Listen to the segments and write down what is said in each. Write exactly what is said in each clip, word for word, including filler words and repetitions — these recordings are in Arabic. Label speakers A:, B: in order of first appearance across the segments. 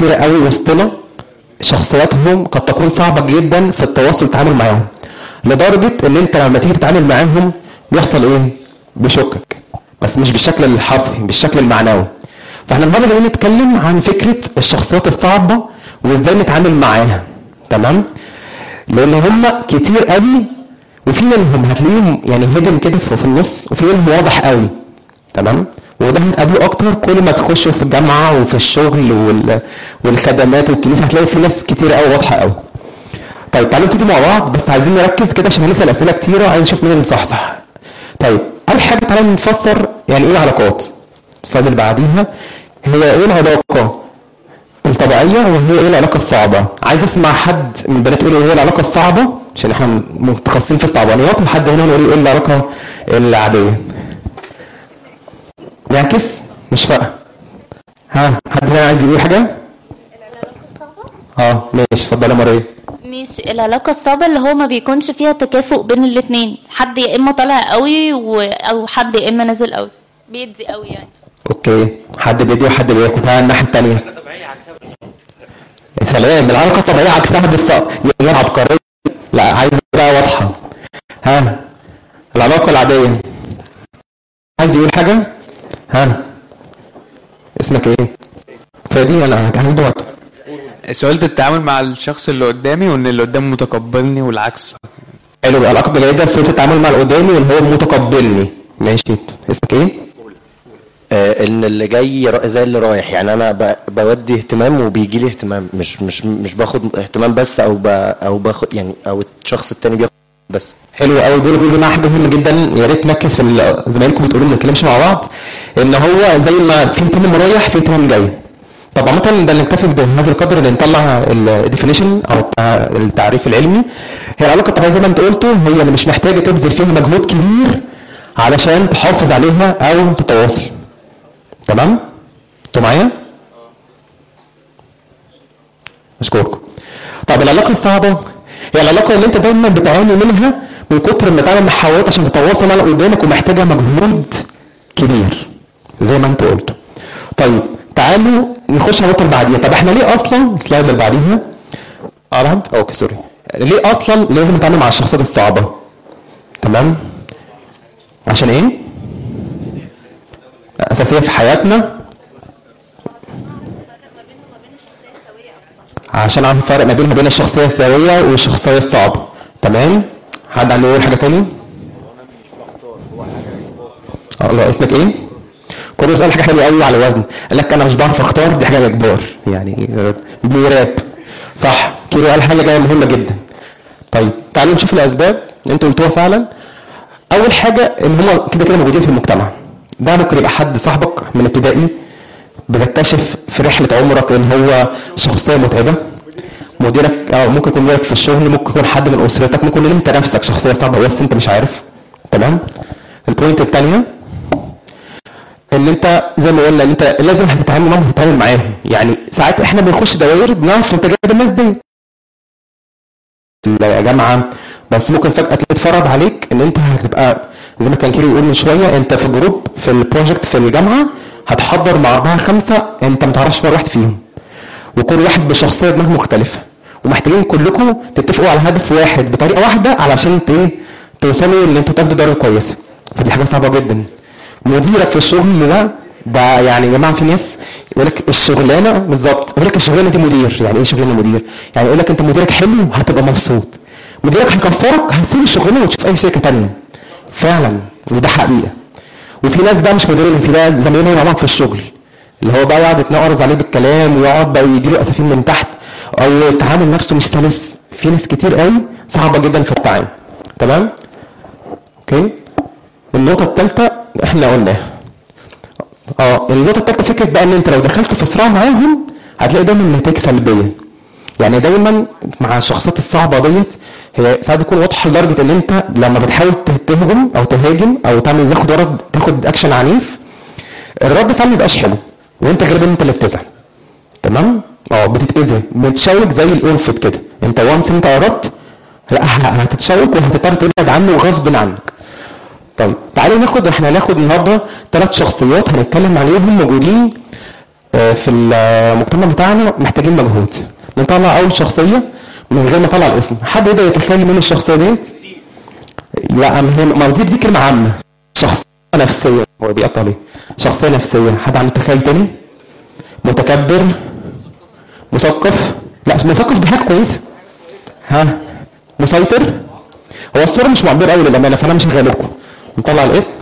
A: كتيره قوي وسطنا شخصياتهم قد تكون صعبه جدا في التواصل والتعامل معاهم، لدرجه ان انت لما تيجي تتعامل معاهم بيحصل ايه؟ بيشكك، بس مش بالشكل الحرفي، بالشكل المعنوي. فاحنا النهارده جايين نتكلم عن فكره الشخصيات الصعبه وازاي نتعامل معاها، تمام؟ لان هم كتير قوي، وفي منهم هتلاقيهم يعني هيدن كده في النص، وفي منهم واضح قوي، تمام؟ وده هنقابله اكتر كل ما تخشوا في الجامعه وفي الشغل وال... والخدمات والكنيسه، هتلاقي في ناس كتير قوي واضحه قوي. طيب تعالوا نبتدي مع بعض، بس عايزين نركز كده عشان هنسال اسئله كتيره، عايز نشوف مين اللي مصحصح. طيب اول حاجه تعالوا نفسر يعني ايه علاقات. السلايد اللي بعديها هي ايه العلاقه الطبيعيه وهي ايه العلاقه الصعبه. عايز اسمع حد من البنات يقول ايه العلاقه الصعبه عشان احنا متخصصين في الصعبانيات، وحد هنا يقول ايه العلاقه العاديه. يعكس مش فاهم. ها حد هنا عايز يقول حاجه؟
B: العلاقه الصعبه
A: اه ماشي، اتفضلي يا مريم.
B: ماشي. العلاقه الصعبه اللي هو ما بيكونش فيها تكافؤ بين الاثنين، حد يا اما طالع قوي و... او حد يا اما نازل قوي، بيدي قوي يعني.
A: اوكي، حد بيدي وحد بياخد. ها الناحيه الثانيه. يا سلام، العلاقه الطبيعيه عكسها بالظبط. يا عبقريه، لا عايز بقى واضحه. ها العلاقه العاديه. عايز يقول حاجه؟ ها اسمك ايه؟ فادي. انا هعمل وقت.
C: سؤال التعامل مع الشخص اللي قدامي وان اللي قدامي متقبلني والعكس.
A: حلو، العلاقه الجيده سهوله التعامل مع اللي قدامي وان هو متقبلني. ماشي، اسمك ايه؟
D: آه ان اللي جاي زي اللي رايح، يعني انا ب- بودي اهتمام وبيجي لي اهتمام، مش مش مش باخد اهتمام بس، او ب او باخد يعني او الشخص التاني بياخد بس.
A: حلو قوي. بيقولوا بيقولوا معاه حاجه مهمه جدا، يا ريت نركز في ال- زمايلكم بتقولوا ما نتكلمش مع بعض، ان هو زي ما في اهتمام رايح في اهتمام جاي. طبعا مثلا ده نكتفي بهذا القدر اللي نطلع الديفينيشن او التعريف العلمي. هي العلاقه الطبيعيه زي ما انت قلتوا هي اللي مش محتاجه تبذل فيها مجهود كبير علشان تحافظ عليها او تتواصل. تمام؟ انتوا معايا؟ اشكركم. طب العلاقه الصعبه هي العلاقه اللي انت دايما بتعاني منها من كتر ما تعمل محاولات عشان تتواصل مع اللي قدامك ومحتاجه مجهود كبير زي ما انت قلت. طيب تعالوا نخش على النقطه اللي بعديها. طب احنا ليه اصلا السلايد اللي بعديها اه اوكي سوري ليه اصلا لازم نتعامل مع الشخصيات الصعبه؟ تمام؟ عشان ايه؟ اساسيه في حياتنا، عشان عارف الفرق ما بين وبين الشخصيه السويه والشخصيه الصعبه. تمام؟ حد عنده يقول حاجه تاني؟ الله، اسمك ايه؟ كله سأل حاجه حلوه قوي على الوزن، قال لك انا مش بعرف اختار، دي حاجه اجبار يعني بيراب. صح، كيرو قال حاجه جايه مهمه جدا. طيب تعالوا نشوف الاسباب اللي انتوا قلتوها فعلا. اول حاجه ان هم كده كده موجودين في المجتمع. ده ممكن يبقى حد صاحبك من ابتدائي بتكتشف في رحله عمرك ان هو شخصيه متعبه. مديرك او ممكن يكون مديرك في الشغل، ممكن يكون حد من اسرتك، ممكن يكون انت نفسك شخصيه صعبه بس انت مش عارف. تمام؟ البوينت الثانيه ان انت زي ما قلنا ان انت لازم هتتعامل معاهم هتتعامل معاهم. يعني ساعات احنا بنخش دوائر بنعرف انت جايب الناس دي يا جماعه، بس ممكن فجاه تتفرض عليك ان انت هتبقى زي ما كان كيرو يقول من شويه، انت في جروب في البروجكت في الجامعه هتحضر مع اربعه خمسه انت ما تعرفش ولا واحد فيهم، وكل واحد بشخصيه دماغ مختلفه، ومحتاجين كلكم تتفقوا على هدف واحد بطريقه واحده علشان ايه توصلوا ان انتوا تاخدوا درجه كويسه. فدي حاجه صعبه جدا. مديرك في الشغل ده ده يعني يا جماعه في ناس يقول لك الشغلانه بالظبط، يقول لك الشغلانه دي مدير. يعني ايه شغلانه مدير؟ يعني يقول لك انت مديرك حلو هتبقى مبسوط، مديرك هيكفرك هتسيب الشغلانه وتشوف اي شركه ثانيه. فعلا وده حقيقه. وفي ناس بقى مش مديرين، في بقى زمايلهم مع بعض في الشغل اللي هو بقى يقعد يتنقرز عليه بالكلام ويقعد بقى يديله اسفين من تحت، او التعامل نفسه مش سلس. في ناس كتير قوي صعبه جدا في التعامل. تمام؟ اوكي. النقطه الثالثه احنا قلناها. اه النقطه الثالثه فكره بقى ان انت لو دخلت في صراع معاهم هتلاقي دايما نتائج سلبيه. يعني دايما مع الشخصيات الصعبه ديت هي ساعات بتكون واضحه لدرجه ان انت لما بتحاول تهاجم او تهاجم او تعمل تاخد رد تاخد اكشن عنيف، الرد فعلا ما يبقاش حلو وانت غالبا انت اللي بتزعل. تمام؟ اه بتتاذي، بتشوك زي الانفت كده. انت وانس انت اردت لا هتتشوك وهتضطر تبعد عنه غصب عنك. طيب تعالوا ناخد احنا هناخد النهارده ثلاث شخصيات هنتكلم عليهم موجودين آه، في المجتمع بتاعنا محتاجين مجهود. نطلع اول شخصيه من غير ما نطلع الاسم. حد يقدر يتخيل مين الشخصيه ديت؟ لا، ما هي ما دي دي كلمه عامه. شخصيه نفسيه، هو بيقطع ليه؟ شخصيه نفسيه. حد عنده تخيل تاني؟ متكبر، مثقف. لا، مثقف دي حاجه كويسه. ها، مسيطر. هو الصوره مش معبره قوي للامانه، فانا مش هغالبكم. نطلع الاسم.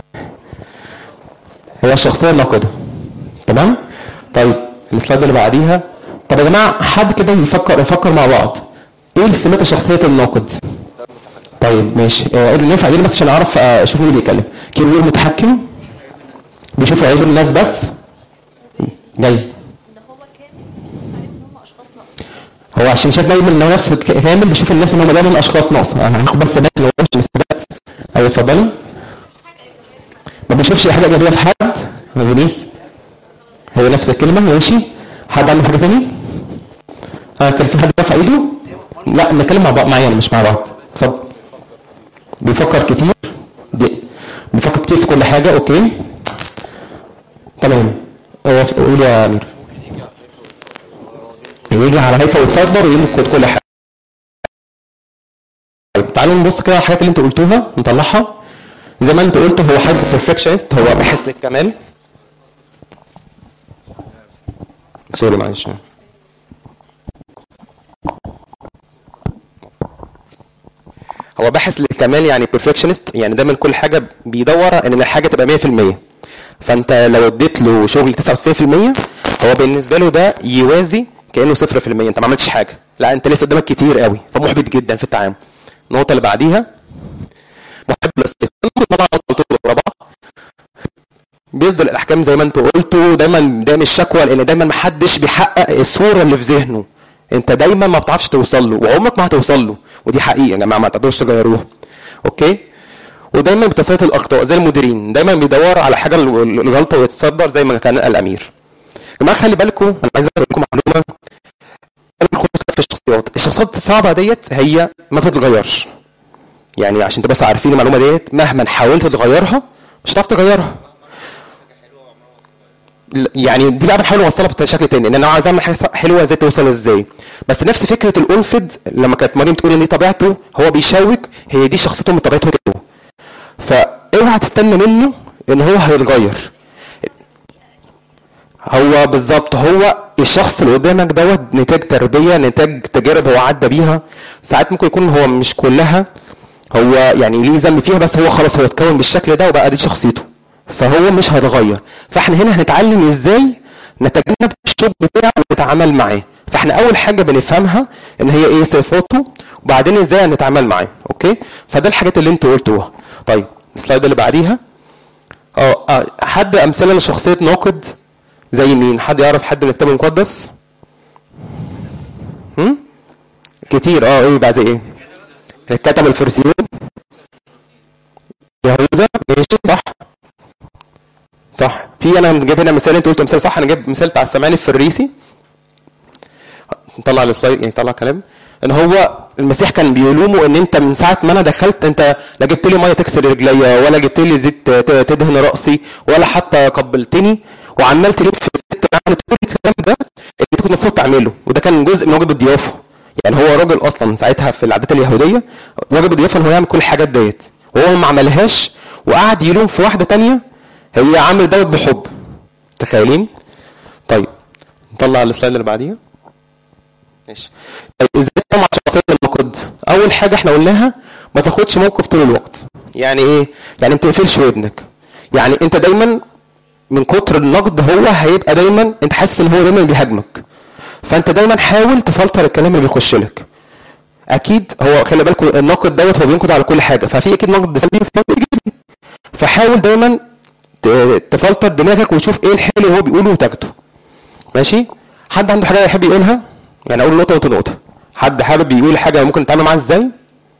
A: هي الشخصيه الناقده. تمام؟ طيب السلايد اللي بعديها. طب يا جماعه حد كده يفكر يفكر مع بعض، ايه سمات شخصيه الناقد؟ طيب ماشي. آه ننفع ايه بس عشان اعرف اشوف مين بيتكلم. كبير متحكم، بيشوف عيوب الناس بس. جاي هو عشان شايف دايما ان هو نفس كامل، بيشوف الناس ان هم دايما اشخاص ناقصه. انا هاخد بس بالي ان هو مش مثبت. ايوه اتفضلي. ما بيشوفش حاجه ايجابيه في حد. ما بينيس هي نفس الكلمه. ماشي. حد عنده حاجه ثانيه؟ ها، كان في حد رفع ايده؟ لا، نتكلم مع بعض معايا انا مش مع بعض. اتفضل. بيفكر كتير. دي. بيفكر كتير في كل حاجه. اوكي تمام. قول يا امير. يجي على هيفا ويتصدر وينقد كل حاجه. طيب تعالوا نبص كده على الحاجات اللي انت قلتوها نطلعها. زي ما انت قلت هو حد بيرفكشنست، هو باحث للكمال. سوري معلش. هو باحث للكمال يعني بيرفكشنست، يعني دايما كل حاجه بيدور ان الحاجه تبقى مية في المية. فانت لو اديت له شغل تسعة وتسعين في المية هو بالنسبه له ده يوازي كانه صفر في المية. انت ما عملتش حاجه، لا انت لسه قدامك كتير قوي، فمحبط جدا في التعامل. النقطه اللي بعديها محب للاستقلال. طبعا قلت له رابعه بيصدر الاحكام زي ما انت قلتوا. دايما دايما الشكوى لان دايما ما حدش بيحقق الصوره اللي في ذهنه. انت دايما ما بتعرفش توصل له وعمرك ما هتوصل له، ودي حقيقه يا جماعه ما تقدروش تغيروها. اوكي. ودايما بتسيط الاخطاء زي المديرين، دايما بيدور على حاجه الغلطه ويتصدر زي ما كان الامير. يا جماعه خلي بالكم، انا عايز اقول لكم معلومه. في الشخصيات الشخصيات الصعبه ديت هي ما تتغيرش. يعني عشان تبقى عارفين المعلومه ديت، مهما حاولت تغيرها مش هتعرف تغيرها. يعني دي بقى بنحاول نوصلها بشكل تاني، ان انا عايز اعمل حاجه حلوه ازاي توصل ازاي. بس نفس فكره الانفد لما كانت مريم تقول ان دي طبيعته هو بيشوك، هي دي شخصيته من طبيعته كده. فاوعى تستنى منه ان هو هيتغير. هو بالظبط هو الشخص اللي قدامك دوت نتاج تربيه، نتاج تجارب هو عدى بيها. ساعات ممكن يكون هو مش كلها هو يعني ليه ذنب فيها، بس هو خلاص هو اتكون بالشكل ده وبقى دي شخصيته، فهو مش هيتغير. فاحنا هنا هنتعلم ازاي نتجنب الشغل بتاعه ونتعامل معاه. فاحنا اول حاجه بنفهمها ان هي ايه صفاته، وبعدين ازاي هنتعامل معاه. اوكي. فده الحاجات اللي انت قلتوها. طيب السلايد اللي بعديها. اه حد امثله لشخصيه ناقد زي مين؟ حد يعرف حد من الكتاب المقدس؟ هم؟ كتير. اه ايه بقى زي ايه؟ الكتب الفرسيون، يهوذا. ماشي صح صح. في انا جايب هنا مثال، انت قلت مثال صح. انا جايب مثال بتاع السمعان الفريسي. نطلع السلايد يعني طلع كلام ان هو المسيح كان بيلومه ان انت من ساعه ما انا دخلت انت لا جبت لي ميه تكسر رجليا، ولا جبت لي زيت تدهن راسي، ولا حتى قبلتني، وعمال تلف في الست. يعني كل الكلام ده اللي انت كنت المفروض تعمله، وده كان جزء من واجب الضيافه. يعني هو راجل اصلا ساعتها في العادات اليهوديه واجب الضيافه ان هو يعمل كل الحاجات ديت، وهو ما عملهاش وقعد يلوم في واحده تانية هي عامل دوت بحب. تخيلين؟ طيب نطلع السلايد اللي بعديها. ماشي. طيب ازاي تطلع شخصيه الناقد؟ اول حاجه احنا قلناها ما تاخدش موقف طول الوقت. يعني ايه؟ يعني انت تقفلش ودنك. يعني انت دايما من كتر النقد هو هيبقى دايما انت حاسس ان هو دايما بيهاجمك، فانت دايما حاول تفلتر الكلام اللي بيخش لك. اكيد هو خلي بالكم الناقد دوت هو بينقد على كل حاجه، ففي اكيد نقد سلبي وفي نقد ايجابي. فحاول دايما تفلتر دماغك وتشوف ايه الحلو اللي هو بيقوله وتاخده. ماشي. حد عنده حاجه يحب يقولها؟ يعني اقول نقطه وانت نقطه. حد حابب يقول حاجه ممكن نتعامل معاها ازاي؟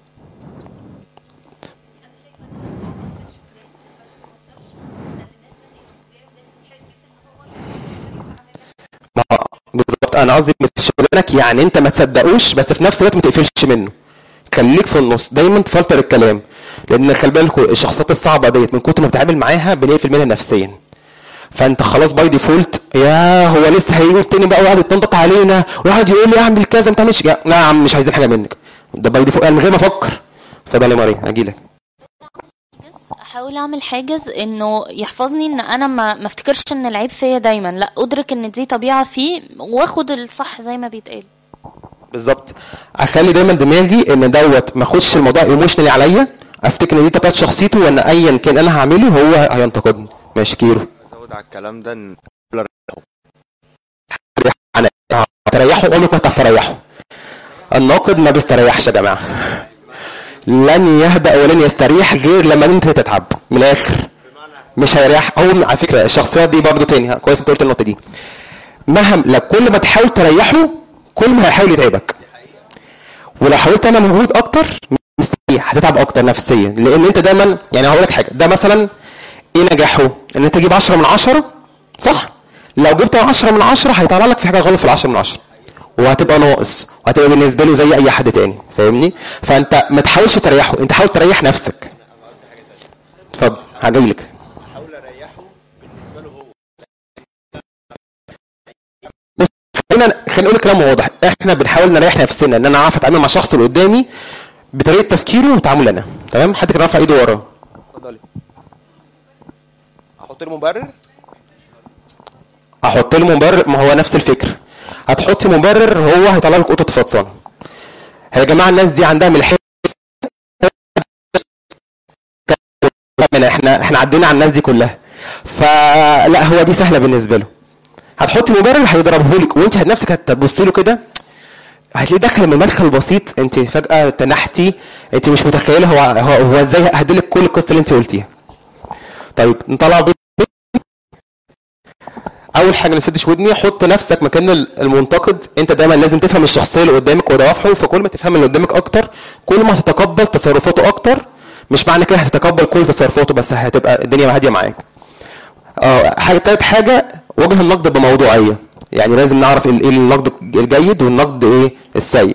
A: بالظبط. انا قصدي شغلانك يعني انت ما تصدقوش بس في نفس الوقت ما تقفلش منه. خليك في النص دايما تفلتر الكلام، لان خلي بالكم الشخصيات الصعبه ديت من كتر ما بتتعامل معاها بنقفل منها نفسيا. فانت خلاص باي ديفولت يا هو لسه هيقول تاني بقى وقعد يتنطط علينا وقعد يقول لي اعمل كذا انت مش لا يا عم مش عايزين حاجه منك، ده باي ديفولت من غير ما افكر. طب يا مريم اجي لك.
B: احاول اعمل حاجز انه يحفظني ان انا ما ما افتكرش ان العيب فيا دايما، لا ادرك ان دي طبيعه فيه واخد الصح زي ما بيتقال.
A: بالظبط، اخلي دايما دماغي ان دوت ما اخدش الموضوع ايموشنالي عليا، افتكر ان دي طبيعه شخصيته وان ايا كان انا هعمله هو هينتقدني. ماشي كيرو.
E: ازود على الكلام ده ان
A: تريحه عمرك ما هتعرف تريحه. الناقد ما بيستريحش يا جماعه، لن يهدأ ولن يستريح غير لما انت تتعب من الاخر، مش هيريح. هو على فكره الشخصيات دي برضه تاني كويس انت قلت النقطه دي، مهما لو كل ما تحاول تريحه كل ما هيحاول يتعبك، ولو حاولت تعمل مجهود اكتر مستريح هتتعب اكتر نفسيا، لان انت دايما يعني هقول لك حاجه، ده مثلا ايه نجاحه؟ ان انت تجيب عشرة من عشرة صح؟ لو جبت عشرة من عشرة هيطلع لك في حاجه غلط في العشرة من عشرة وهتبقى ناقص وهتبقى بالنسبه له زي اي حد تاني، فاهمني؟ فانت ما تحاولش تريحه، انت حاول تريح نفسك. اتفضل هجي لك.
E: احاول اريحه بالنسبه له هو.
A: خلينا خلينا نقول كلام واضح، احنا بنحاول نريح نفسنا ان انا اعرف اتعامل مع الشخص اللي قدامي بطريقه تفكيره وتعامل انا. تمام؟ حد كان رافع ايده وراه.
E: اتفضلي. احط له مبرر؟
A: احط له مبرر؟ ما هو نفس الفكره، هتحط مبرر هو هيطلع لك قطه فطسان. يا جماعه الناس دي عندها ملحيه، احنا احنا عدينا على الناس دي كلها، فلا هو دي سهله بالنسبه له. هتحطي مبرر هيضربه لك وانت نفسك هتبصي له كده هتلاقيه داخل من مدخل بسيط، انت فجاه تنحتي، انت مش متخيله هو هو, هو ازاي هديلك كل القصه اللي انت قلتيها. طيب نطلع بيت. اول حاجه ما تسدش ودني، حط نفسك مكان المنتقد. انت دايما لازم تفهم الشخصيه اللي قدامك ودوافعه، فكل ما تفهم اللي قدامك اكتر كل ما هتتقبل تصرفاته اكتر. مش معنى كده هتتقبل كل تصرفاته بس هتبقى الدنيا هاديه معاك. اه حاجه تالت حاجه وجه النقد بموضوعيه، يعني لازم نعرف ايه النقد الجيد والنقد ايه السيء.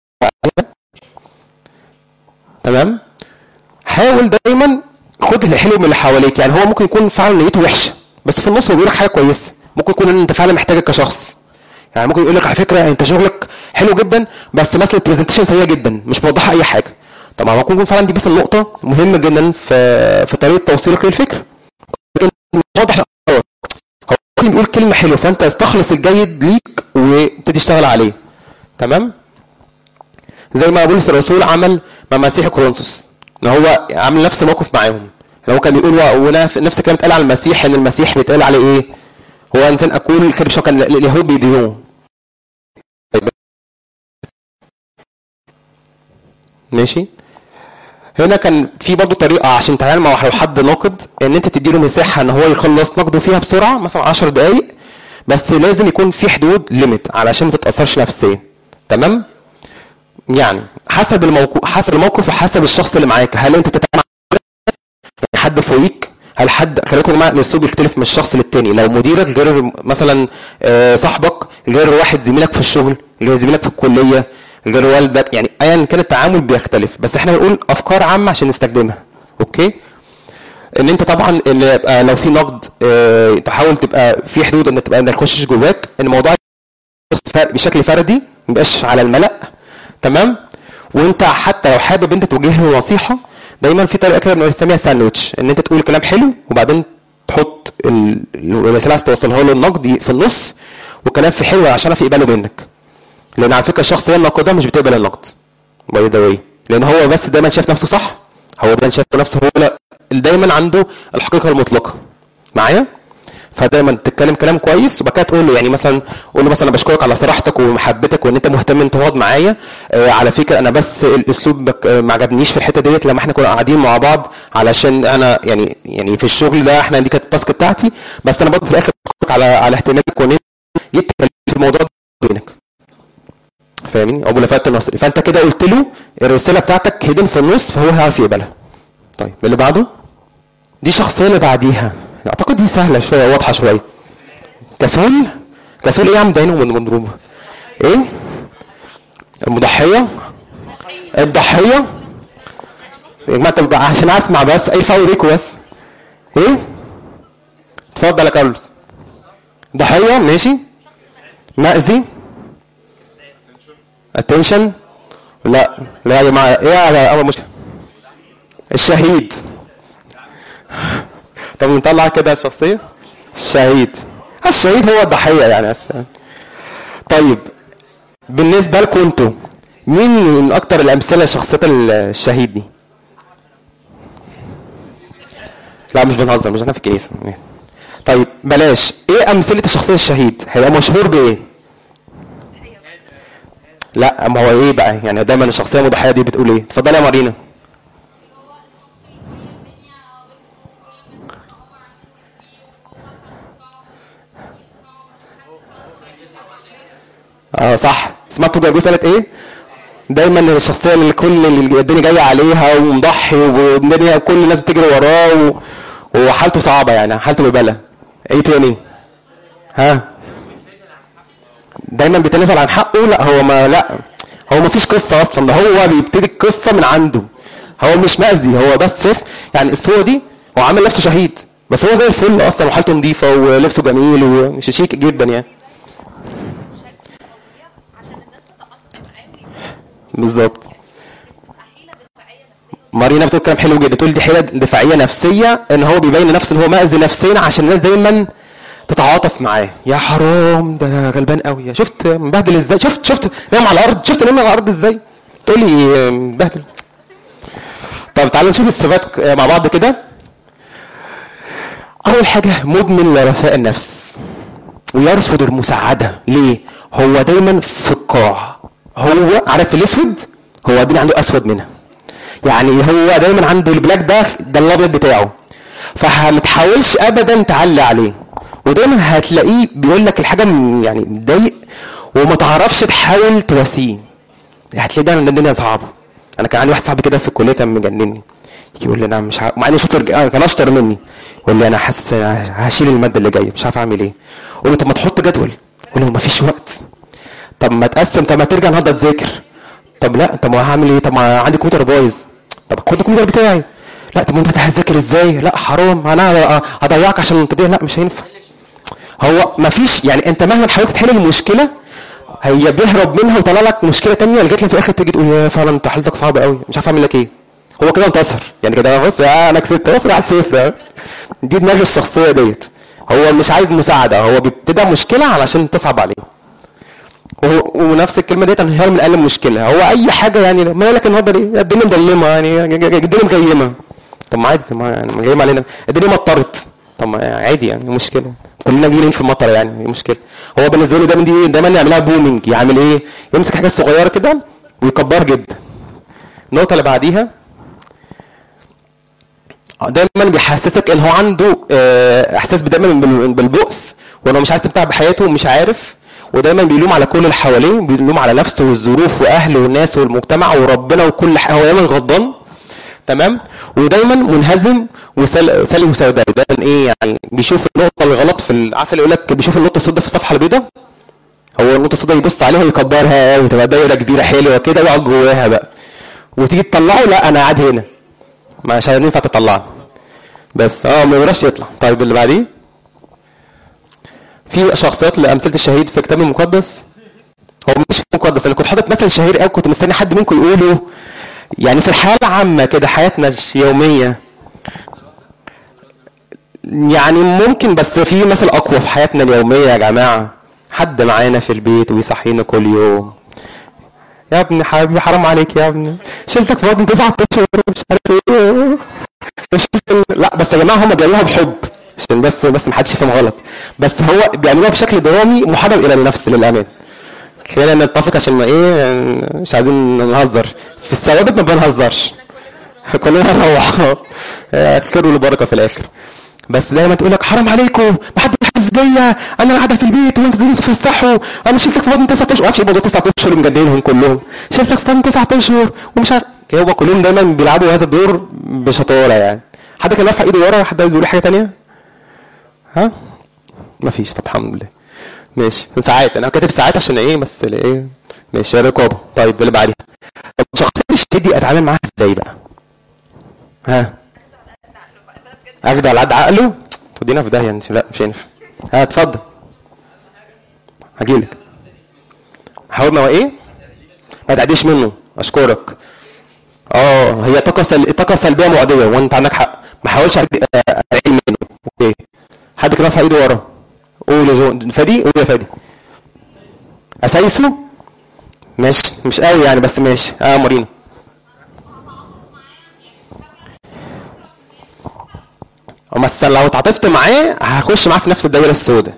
A: تمام؟ حاول دايما خد الحلو من اللي حواليك، يعني هو ممكن يكون فعلا نيته وحشه بس في النص هو بيقول لك حاجه كويسه، ممكن يكون انت فعلا محتاجك كشخص. يعني ممكن يقول لك على فكره انت شغلك حلو جدا بس مثلا البرزنتيشن سيئه جدا مش موضحه اي حاجه. طبعا ممكن يكون فعلا دي بس النقطه مهمه جدا في في طريقه توصيلك للفكره. واضح هو ممكن يقول كلمه حلوه فانت استخلص الجيد ليك وابتدي اشتغل عليه. تمام؟ زي ما بولس الرسول عمل مع مسيح كورنثوس، ان هو عامل نفس الموقف معاهم. هو كان بيقول ونفس الكلام اتقال على المسيح، ان المسيح بيتقال عليه ايه؟ هو انسان اكون خير بشكل اليهود بيدينوه. ماشي؟ هنا كان في برضه طريقه عشان تتعامل مع حد ناقد، ان انت تديله مساحه ان هو يخلص نقده فيها بسرعه مثلا عشر دقائق، بس لازم يكون في حدود ليميت علشان ما تتاثرش نفسيا. تمام؟ يعني حسب الموقف حسب الموقف وحسب الشخص اللي معاك، هل انت تتعامل مع حد فوقيك؟ هل حد خليكم يا جماعه الاسلوب يختلف من الشخص للتاني، لو مديرك غير مثلا صاحبك غير واحد زميلك في الشغل غير زميلك في الكليه غير والدك، يعني ايا كان التعامل بيختلف، بس احنا بنقول افكار عامه عشان نستخدمها. اوكي؟ ان انت طبعا ان يبقى لو في نقد اه تحاول تبقى في حدود ان تبقى ما تخشش جواك، ان الموضوع بشكل فردي ما يبقاش على الملأ. تمام؟ وانت حتى لو حابب انت توجه له نصيحه دايما في طريقه كده بنسميها ساندوتش، ان انت تقول كلام حلو وبعدين تحط الرساله اللي توصلها له النقد في النص وكلام في حلو عشان في يقبله منك. لان على فكره الشخص اللي النقد ده مش بتقبل النقد باي ذا واي، لان هو بس دايما شايف نفسه صح، هو دايما شايف نفسه هو لا دايما عنده الحقيقه المطلقه معايا. فدايما تتكلم كلام كويس وبعد كده تقول له، يعني مثلا قول له مثلا انا بشكرك على صراحتك ومحبتك وان انت مهتم ان تقعد معايا، آه على فكره انا بس الاسلوب ما عجبنيش في الحته ديت لما احنا كنا قاعدين مع بعض، علشان انا يعني يعني في الشغل ده احنا دي كانت التاسك بتاعتي، بس انا برضه في الاخر بشكرك على على اهتمامك وان انت جيت في الموضوع ده بينك. فاهمني؟ ابو لفات النصري. فانت كده قلت له الرساله بتاعتك هيدن في النص فهو هيعرف يقبلها. طيب اللي بعده دي شخصيه اللي بعديها، اعتقد دي سهله شويه واضحه شويه. كسول. كسول ايه يا عم داينه من مضروبه؟ ايه؟ المضحيه. الضحيه يا جماعه طب عشان اسمع بس اي فاول ريكو بس. ايه؟ اتفضل يا كارلوس. ضحيه ماشي. مأذي. اتنشن. لا لا يا جماعه، ايه على اول مشكله؟ الشهيد. طب نطلع كده الشخصيه. الشهيد. الشهيد هو الضحيه يعني. طيب بالنسبه لكم انتوا، مين من اكتر الامثله لشخصيه الشهيد دي؟ لا مش بنهزر، مش احنا في الكنيسه. طيب بلاش، ايه امثله الشخصيه الشهيد؟ هيبقى مشهور بايه؟ لا ما هو ايه بقى يعني؟ دايما الشخصيه المضحيه دي بتقول ايه؟ اتفضلي يا مارينا. اه صح. سمعتوا جايبوا سنه ايه؟ دايما الشخصيه اللي كل اللي الدنيا جايه عليها ومضحي والدنيا كل الناس بتجري وراه و... وحالته صعبه يعني، حالته ببالة. ايه تاني؟ ها؟ دايما بيتنازل عن حقه. لا هو ما لا هو ما فيش قصه اصلا، ده هو بيبتدي القصه من عنده. هو مش مأذي، هو بس صفر يعني. الصوره دي هو عامل نفسه شهيد بس هو زي الفل اصلا، وحالته نظيفه ولبسه جميل وشيك جدا يعني. بالظبط. مارينا بتقول كلام حلو جدا، تقول دي حيله دفاعيه نفسيه، ان هو بيبين نفسه ان هو مأذي نفسيا عشان الناس دايما تتعاطف معاه. يا حرام ده غلبان قوي، شفت مبهدل ازاي، شفت شفت نام على الارض، شفت نام على الارض ازاي، تقول لي مبهدل. طب تعالوا نشوف الصفات مع بعض كده. اول حاجه مدمن لرثاء النفس ويرفض المساعده. ليه؟ هو دايما في القاع. هو عارف الاسود، هو الدنيا عنده اسود منها يعني. هو دايما عنده البلاك ده ده الابيض بتاعه، فمتحاولش ابدا تعلي عليه، ودايما هتلاقيه بيقول لك الحاجه يعني مضايق وما تعرفش تحاول تواسيه. هتلاقي دايما الدنيا صعبه. انا كان عندي واحد صاحبي كده في الكليه كان مجنني، يقول لي انا مش عارف، مع انه شاطر كان اشطر مني، يقول لي انا حاسس هشيل الماده اللي جايه مش عارف اعمل ايه. اقول له طب ما تحط جدول، يقول له مفيش وقت. طب ما تقسم، طب ما ترجع النهارده تذاكر. طب لا، طب ما هعمل ايه؟ طب ما عندي كمبيوتر بايظ. طب خد الكمبيوتر بتاعي. لا طب انت هتذاكر ازاي؟ لا حرام انا هضيعك عشان تضيع. لا مش هينفع. هو مفيش يعني، انت مهما حاولت تحل المشكله هي بيهرب منها ويطلع لك مشكله ثانيه لغايه لما في الاخر تيجي تقول يا فعلا انت حالتك صعبه قوي مش عارف اعمل لك ايه. هو كده انتصر يعني، كده بص انا كسبت، بص على السيف ده. دي دماغ الشخصيه ديت. هو مش عايز مساعده، هو بيبتدي مشكله علشان تصعب عليه. ونفس الكلمه ديت انهيار من اقل مشكله. هو اي حاجه يعني مالك النهارده ليه؟ الدنيا مظلمه يعني، الدنيا مغيمه. طب ما عادي، ما يعني مغيمه علينا، الدنيا مطرت. طب ما عادي يعني مشكله، كلنا جايين في المطر يعني ايه مشكله. هو بالنسبه له دايما دي دايما يعملها بومينج. يعمل ايه؟ يمسك حاجه صغيره كده ويكبرها جدا. النقطه اللي بعديها دايما بيحسسك ان هو عنده احساس دايما بالبؤس، وانه مش عايز يستمتع بحياته ومش عارف، ودايما بيلوم على كل اللي حواليه، بيلوم على نفسه والظروف واهله والناس والمجتمع وربنا وكل حاجه. هو دايما غضبان تمام، ودايما منهزم وسلي وسوداء. دايما ايه يعني؟ بيشوف النقطه الغلط في عارف اللي يقول لك بيشوف النقطه السوداء في الصفحه البيضاء. هو النقطه السوداء يبص عليها ويكبرها قوي، تبقى دايره كبيره حلوه كده ويقعد جواها بقى، وتيجي تطلعه لا انا قاعد هنا مش هينفع تطلعه بس اه ما يقدرش يطلع. طيب اللي بعديه في شخصيات لامثله الشهيد في الكتاب المقدس. هو مش مقدس، انا كنت حاطط مثل شهير قوي كنت مستني حد منكم يقوله يعني في الحياه العامه كده، حياتنا اليوميه يعني ممكن، بس في مثل اقوى في حياتنا اليوميه يا جماعه. حد معانا في البيت ويصحينا كل يوم، يا ابني حبيبي حرام عليك يا ابني شلتك في بطن تسعة اشهر مش عارف ايه. لا بس يا جماعه هم بيعملوها بحب عشان بس بس ما حدش يفهم غلط، بس هو بيعملوها بشكل درامي محرم الى النفس للامان. خلينا نتفق عشان ما ايه مش عايزين نهزر في الثوابت، ما بنهزرش كلنا نروح خير والبركه في الاخر. بس دايما تقول لك حرام عليكم ما حدش حاسس بيا، انا قاعده في البيت وانتوا قاعدين تفسحوا، انا شلتك في بطن تسعة اشهر. وقعدش يبقوا تسعة اشهر مجننهم كلهم، شلتك في بطن تسعة اشهر ومش عارف. هو كلهم دايما بيلعبوا هذا الدور بشطاره يعني. حد كان رافع ايده ورا؟ حد عايز يقول حاجه ثانيه؟ ها مفيش. طب الحمد لله ماشي. ساعات انا كاتب ساعات عشان ايه بس ايه ماشي يا رقابه. طيب اللي بعديها شخصيه الشهيد دي اتعامل معاها ازاي بقى؟ ها اخد على قد عقله. تودينا في داهيه انت. لا مش هينفع. ها اتفضل. هجيلك. حاول ما هو ايه؟ ما تعديش منه. اشكرك. اه هي طاقه سل... طاقه سلبيه معديه وانت عندك حق. ما حاولش اعدي منه. اوكي. حد كده رافع ايده ورا. قول يا جو فادي. قول يا فادي. اسايسه ماشي مش قوي يعني بس ماشي. اه مارينا. مثلا لو اتعاطفت معاه هخش معاه في نفس الدايره السوداء.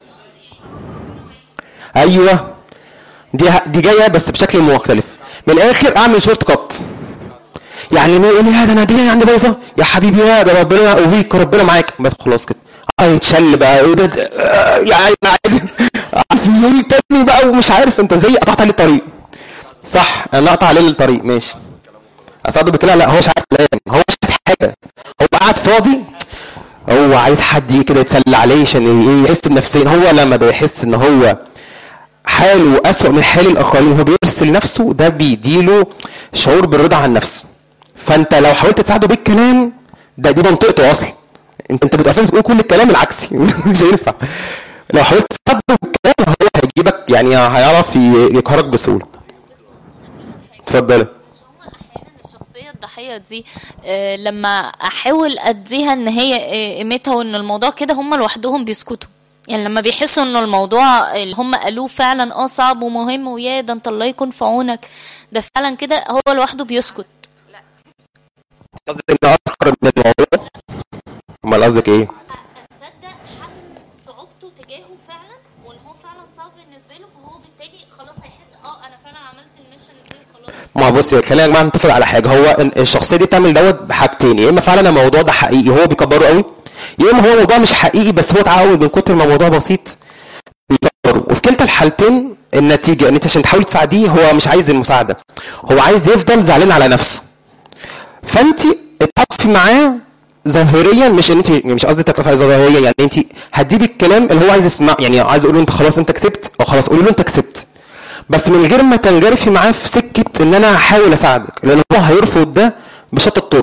A: ايوه دي دي جايه بس بشكل مختلف. من الاخر اعمل شورت كات. يعني مين يقول لي هذا انا الدنيا عندي بايظه يا حبيبي يا ده ربنا يقويك ربنا معاك بس خلاص كده. اه يتشل بقى ايه ده يعني عايز عايز تاني بقى ومش عارف انت زي قطعت عليه الطريق. صح انا قطع عليه الطريق ماشي. اصدق بكده لا هو مش عارف كلام هو مش عارف حاجه هو قاعد فاضي. هو عايز حد كده يتسلى عليه عشان يحس بنفسيا. هو لما بيحس ان هو حاله اسوأ من حال الاخرين وهو بيرسل نفسه ده بيديله شعور بالرضا عن نفسه. فانت لو حاولت تساعده بالكلام ده دي منطقته اصلا. انت انت بتقفل تقول كل الكلام العكسي مش هينفع. لو حاولت تساعده بالكلام هو هيجيبك يعني هيعرف يقهرك بسهوله. اتفضلي.
B: الضحيه دي آه لما احاول اديها ان هي آه قيمتها وان الموضوع كده هم لوحدهم بيسكتوا. يعني لما بيحسوا ان الموضوع اللي هم قالوه فعلا اه صعب ومهم ويا ده انت الله يكون في عونك ده فعلا كده هو لوحده بيسكت. لا
A: قصدك ان اخر من الموضوع. امال قصدك ايه؟
B: اصدق حجم صعوبته تجاهه فعلا وان هو فعلا صعب بالنسبه له فهو بالتالي خلاص هيحس اه انا فعلا عملت الميشن دي خلاص.
A: ما بص خلينا يا جماعه نتفق على حاجه. هو الشخصيه دي بتعمل دوت بحاجتين. يا اما فعلا الموضوع ده حقيقي هو بيكبره قوي يا اما هو موضوع مش حقيقي بس هو اتعود من كتر ما الموضوع بسيط بيكبره. وفي كلتا الحالتين النتيجه ان انت عشان تحاول تساعديه هو مش عايز المساعده هو عايز يفضل زعلان على نفسه. فانت اتعاطفي معاه ظاهريا مش ان انت مش قصدي تتعاطفي ظاهريا يعني انت هتدي الكلام اللي هو عايز يسمع. يعني عايز اقول له انت خلاص انت كسبت او خلاص قولي له انت كسبت بس من غير ما تنجرفي معاه في سكه ان انا هحاول اساعدك لان هو هيرفض ده بشتى الطرق.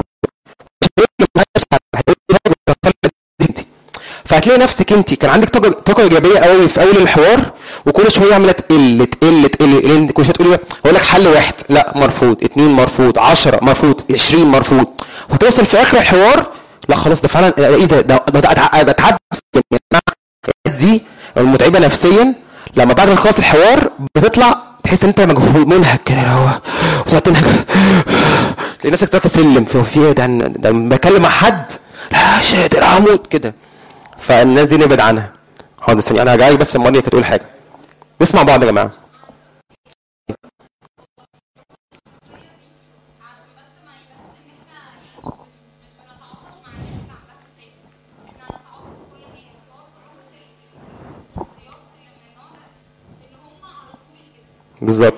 A: فهتلاقي نفسك انت كان عندك طاقه طاقه ايجابيه قوي في اول الحوار وكل شويه عماله تقل تقل تقل كل شويه تقولي اقول لك حل واحد لا مرفوض اثنين مرفوض عشرة مرفوض عشرين مرفوض وتوصل في اخر الحوار لا خلاص ده فعلا ايه ده ده ده اتعدى دي المتعبه نفسيا. لما بعد ما تخلص الحوار بتطلع تحس ان انت مجهول منهك كده هو وتقعد تنهك تلاقي نفسك طالع سلم في ايه ده ده بكلم مع حد لا مش قادر اموت كده. فالناس دي نبعد عنها. حاضر ثانيه انا جاي بس المره كانت تقول حاجه. نسمع بعض يا جماعه. بالظبط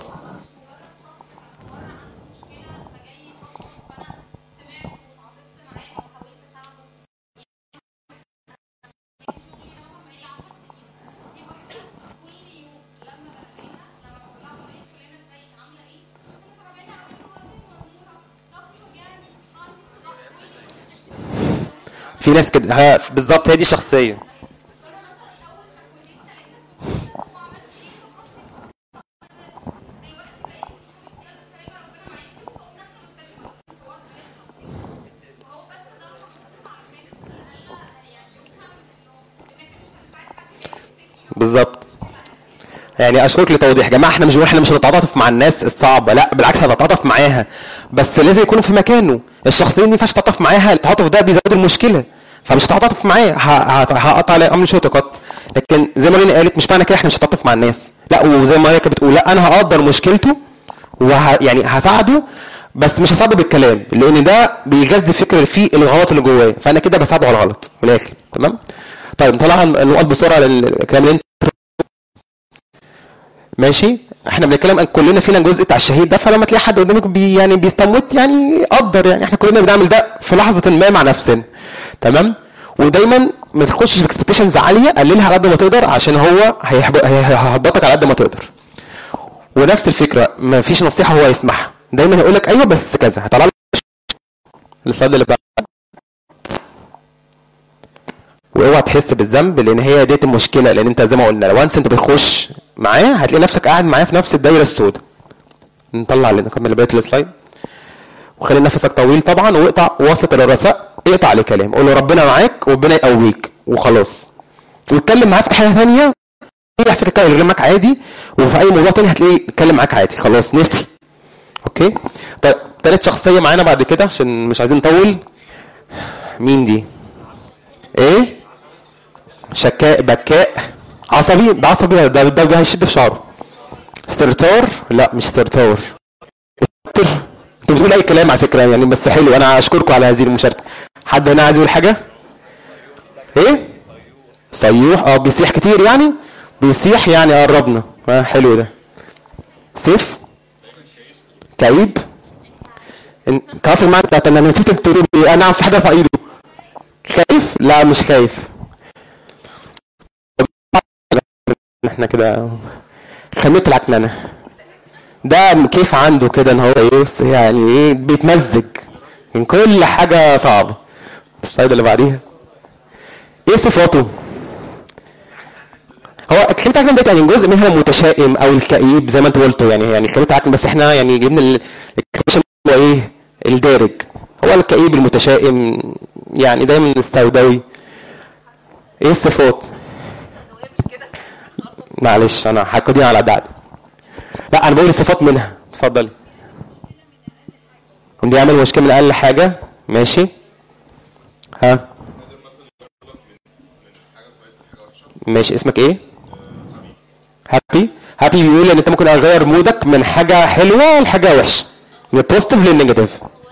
A: في ناس كده بالظبط هي دي شخصيه. بالظبط. يعني اشكرك لتوضيح. يا جماعه احنا مش احنا مش هنتعاطف مع الناس الصعبه لا بالعكس هنتعاطف معاها بس لازم يكونوا في مكانه. الشخصيه دي ما ينفعش تتعاطف معاها التعاطف ده بيزود المشكله فمش هتتعاطف معاه هقطع عليه اعمل شويه قط. لكن زي ما لينا قالت مش معنى كده احنا مش هنتعاطف مع الناس لا وزي ما هي كانت بتقول لا انا هقدر مشكلته وه يعني هساعده بس مش هساعده بالكلام لان ده بيغذي الفكر فيه الغلط اللي جواه فانا كده بساعده على الغلط من الاخر. تمام. طيب نطلع النقط بسرعه للكلام اللي انت ماشي. احنا بنتكلم ان كلنا فينا الجزء بتاع الشهيد ده فلما تلاقي حد قدامك بي يعني بيستموت يعني قدر يعني احنا كلنا بنعمل ده في لحظه ما مع نفسنا. تمام. ودايما ما تخشش باكسبكتيشنز عاليه قللها على قد ما تقدر عشان هو هيهبطك على قد ما تقدر. ونفس الفكره ما فيش نصيحه هو يسمعها دايما هيقول لك ايوه بس كذا هطلع لك السلايد اللي بعد. واوعى اوعى تحس بالذنب، لان هي ديت المشكله. لان انت زي ما قلنا لو انت بتخش معاه هتلاقي نفسك قاعد معاه في نفس الدايره السوداء. نطلع اللي نكمل بقيه السلايد وخلي نفسك طويل طبعا، واقطع وسط الرثاء، اقطع عليه كلام، قول له ربنا معاك وربنا يقويك وخلاص، واتكلم معاه في حاجه ثانيه. على فكره يتكلم معاك عادي، وفي اي موضوع تاني هتلاقيه يتكلم معاك عادي، خلاص نسي. اوكي. طيب ثالث شخصيه معانا بعد كده عشان مش عايزين نطول. مين دي؟ ايه؟ شكاء، بكاء، عصبي. ده عصبي، ده ده, ده هيشد في شعره. استرتار، لا مش استرتار. انتوا بتقولوا اي كلام على فكره يعني، بس حلو. انا اشكركم على هذه المشاركه. حد هنا عايز يقول حاجه؟ ايه؟ صيوح، اه بيصيح كتير يعني، بيصيح يعني قربنا. اه حلو ده. سيف، كئيب. تعرف المعنى بتاعت انا نسيت تقول ايه؟ انا في حاجه في ايده. خايف؟ لا مش خايف. احنا كده خميت العكننه. ده كيف عنده كده ان هو ايه يعني ايه بيتمزج من كل حاجه صعبه. السلايد اللي بعديها. ايه صفاته؟ هو كلمة عكنن ديت يعني جزء منها المتشائم او الكئيب زي ما انت قلتوا يعني. يعني كلمة عكنن بس احنا يعني جبنا الكلمة هو ايه الدارج. هو الكئيب المتشائم يعني دايما السوداوي. ايه الصفات؟ معلش انا هاخدين على بعض. لا انا بقول الصفات منها. اتفضل. اللي يعمل مشكلة من اقل حاجة. ماشي. ها ماشي. اسمك ايه؟ هابي. هابي بيقول ان انت ممكن اغير مودك من حاجة حلوة لحاجة وحشة، من البوزيتيف للنيجاتيف.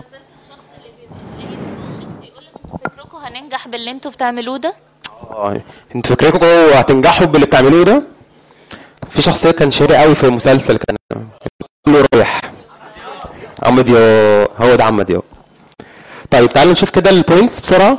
B: فكركم هننجح باللي انتوا بتعملوه ده؟
A: اه انتوا فاكرينكم هتنجحوا باللي بتعملوه ده؟ في شخصية كان شهيرة قوي في المسلسل كان له رايح عم ديو. هو ده عم ديو. طيب تعالوا نشوف كده البوينتس بسرعة.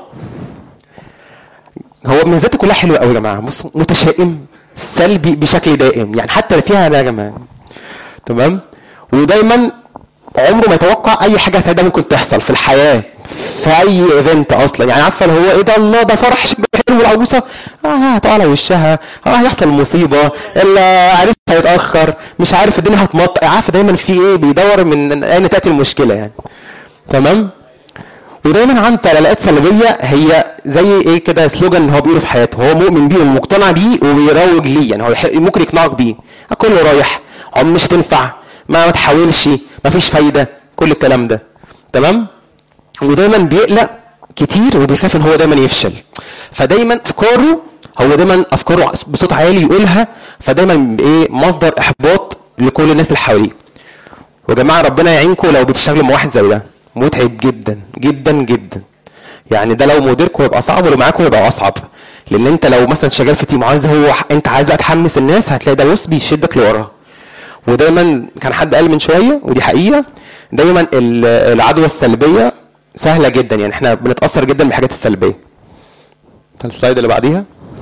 A: هو ميزاته كلها حلوة قوي يا جماعة. بص متشائم سلبي بشكل دائم يعني، حتى فيها انا يا جماعة. تمام. ودايما عمره ما يتوقع اي حاجة سعيدة ممكن تحصل في الحياة في اي ايفنت اصلا يعني. عارفه اللي هو ايه ده؟ الله ده فرح حلو والعروسه اه هتقع على وشها، اه هيحصل مصيبه، العريس هيتاخر، مش عارف الدنيا هتمط. عارف دايما في ايه بيدور من اين تاتي المشكله يعني. تمام. ودايما عنده دلالات سلبيه هي زي ايه كده سلوجان هو بيقوله في حياته. هو مؤمن بيه ومقتنع بيه وبيروج ليه يعني. هو ممكن يقنعك بيه كله رايح عم مش تنفع، ما تحاولش، ما فيش فايده، كل الكلام ده. تمام. ودايما بيقلق كتير وبيخاف ان هو دايما يفشل. فدايما افكاره هو دايما افكاره بصوت عالي يقولها، فدايما ايه مصدر احباط لكل الناس اللي حواليه. ويا جماعه ربنا يعينكم لو بتشتغلوا مع واحد زي ده. متعب جدا جدا جدا يعني. ده لو مديركم يبقى صعب ولو معاكم يبقى اصعب. لان انت لو مثلا شغال في تيم عايز هو انت عايز تحمس الناس هتلاقي ده بص بيشدك لورا. ودايما كان حد قال من شويه ودي حقيقه، دايما العدوى السلبيه سهله جدا يعني. احنا بنتاثر جدا بالحاجات السلبيه. السلايد اللي بعديها.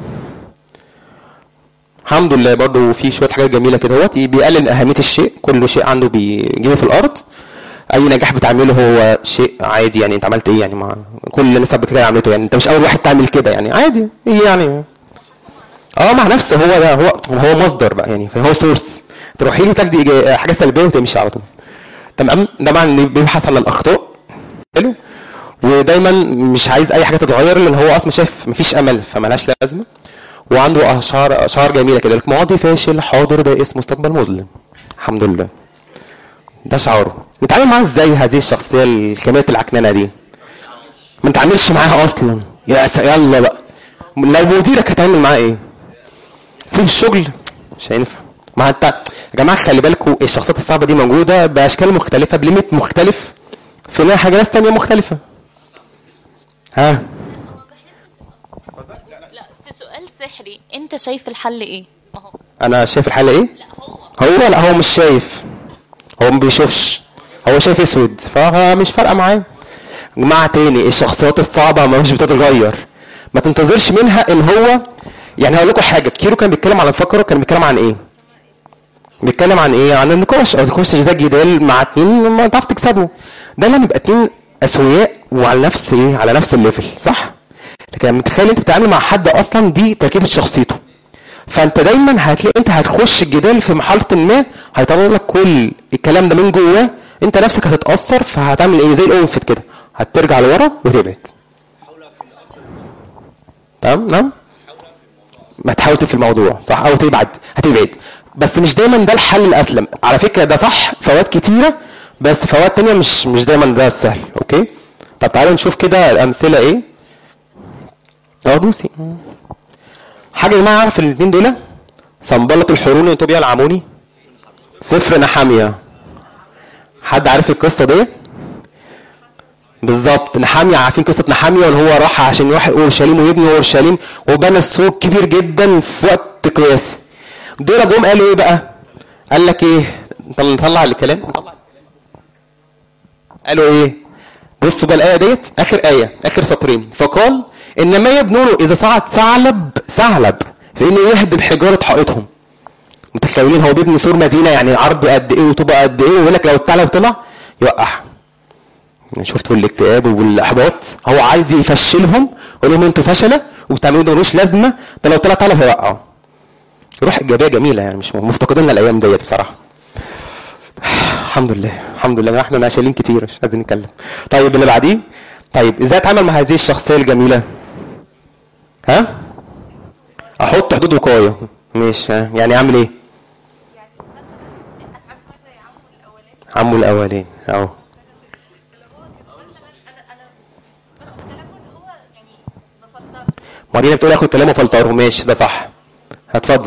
A: الحمد لله برضو في شويه حاجات جميله كده. هو بيقلل اهميه الشيء، كل شيء عنده بيجيبه في الارض. اي نجاح بتعمله هو شيء عادي يعني. انت عملت ايه يعني؟ ما كل الناس قبل كده عملته يعني. انت مش اول واحد تعمل كده يعني، عادي ايه يعني. اه مع نفسه هو ده هو هو مصدر بقى يعني، فهو سورس. تروحي له تاخدي حاجه سلبيه وتمشي على طول. تمام. طبعا بيبحث عن الاخطاء. حلو. ودايما مش عايز اي حاجه تتغير لان هو اصلا شايف مفيش امل فمالهاش لازمه. وعنده اشعار اشعار جميله كده لك ماضي فاشل حاضر بائس مستقبل مظلم. الحمد لله. ده شعاره. نتعامل معاه ازاي هذه الشخصيه الكميه العكننه دي؟ ما نتعاملش معاها اصلا. يا يلا بقى لو مديرك هتعمل معاه ايه؟ سيب الشغل مش هينفع. ما انت يا جماعه خلي بالكم الشخصيات الصعبه دي موجوده باشكال مختلفه بليميت مختلف في حاجه ناس ثانيه مختلفه. ها
B: لا في سؤال سحري انت شايف الحل ايه؟ ما هو
A: انا شايف الحل ايه؟
B: لا هو
A: هو لا هو مش شايف، هو ما بيشوفش، هو شايف اسود فمش فارقه معاه. جماعه تاني الشخصيات الصعبه ما مش بتتغير، ما تنتظرش منها ان هو يعني. هقول لكم حاجه، كيرو كان بيتكلم على الفقره كان بيتكلم عن ايه؟ بيتكلم عن ايه؟ عن النقاش او تخش زي جدال مع اتنين ما تعرف تكسبه. ده لما يبقى اتنين اسوياء وعلى نفس ايه؟ على نفس الليفل، صح؟ لكن لما تتخيل انت بتتعامل مع حد اصلا دي تركيبه شخصيته، فانت دايما هتلاقي انت هتخش الجدال في مرحله ما هيطلع لك كل الكلام ده من جواه، انت نفسك هتتاثر، فهتعمل ايه زي الاوفت كده، هترجع لورا وتبعد. تمام نعم، ما تحاول في الموضوع صح او تبعد، هتبعد، بس مش دايما ده الحل الاسلم على فكره، ده صح فوات كتيره، بس فوات تانية مش مش دايما ده السهل. اوكي طب تعالوا نشوف كده الامثله ايه. اه دوسي حاجه يا جماعه، اعرف الاثنين دول صنبلة الحرون وطوبيا العموني، سفر نحامية. حد عارف القصه دي؟ بالظبط نحامية، عارفين قصه نحامية وان هو راح عشان يروح اورشليم ويبني اورشليم وبنى السوق كبير جدا في وقت قياسي. دول جم قالوا ايه بقى؟ قال لك ايه؟ نطلع الكلام، قالوا ايه؟ بصوا بقى الايه ديت اخر ايه اخر سطرين، فقال انما يبنون اذا صعد ثعلب ثعلب فانه يهدم حجاره حائطهم. متخيلين هو بيبني سور مدينه يعني عرض قد ايه وطوبه قد ايه، ويقول لك لو الثعلب طلع يوقع. شفتوا الاكتئاب والاحباط؟ هو عايز يفشلهم، يقول لهم انتوا فشله وبتعملوا ده ملوش لازمه، ده لو طلع ثعلب هيوقعوا. روح ايجابيه جميله يعني، مش مفتقدين الايام ديت بصراحه. الحمد لله الحمد لله احنا ناشلين كتير مش عايزين نتكلم. طيب اللي بعديه، طيب ازاي اتعامل مع هذه الشخصيه الجميله؟ ها احط حدود وقايه، مش يعني اعمل ايه؟ عمو الاولين اهو. مارينا بتقول اخد كلامه فلتره، ماشي ده صح. هتفضل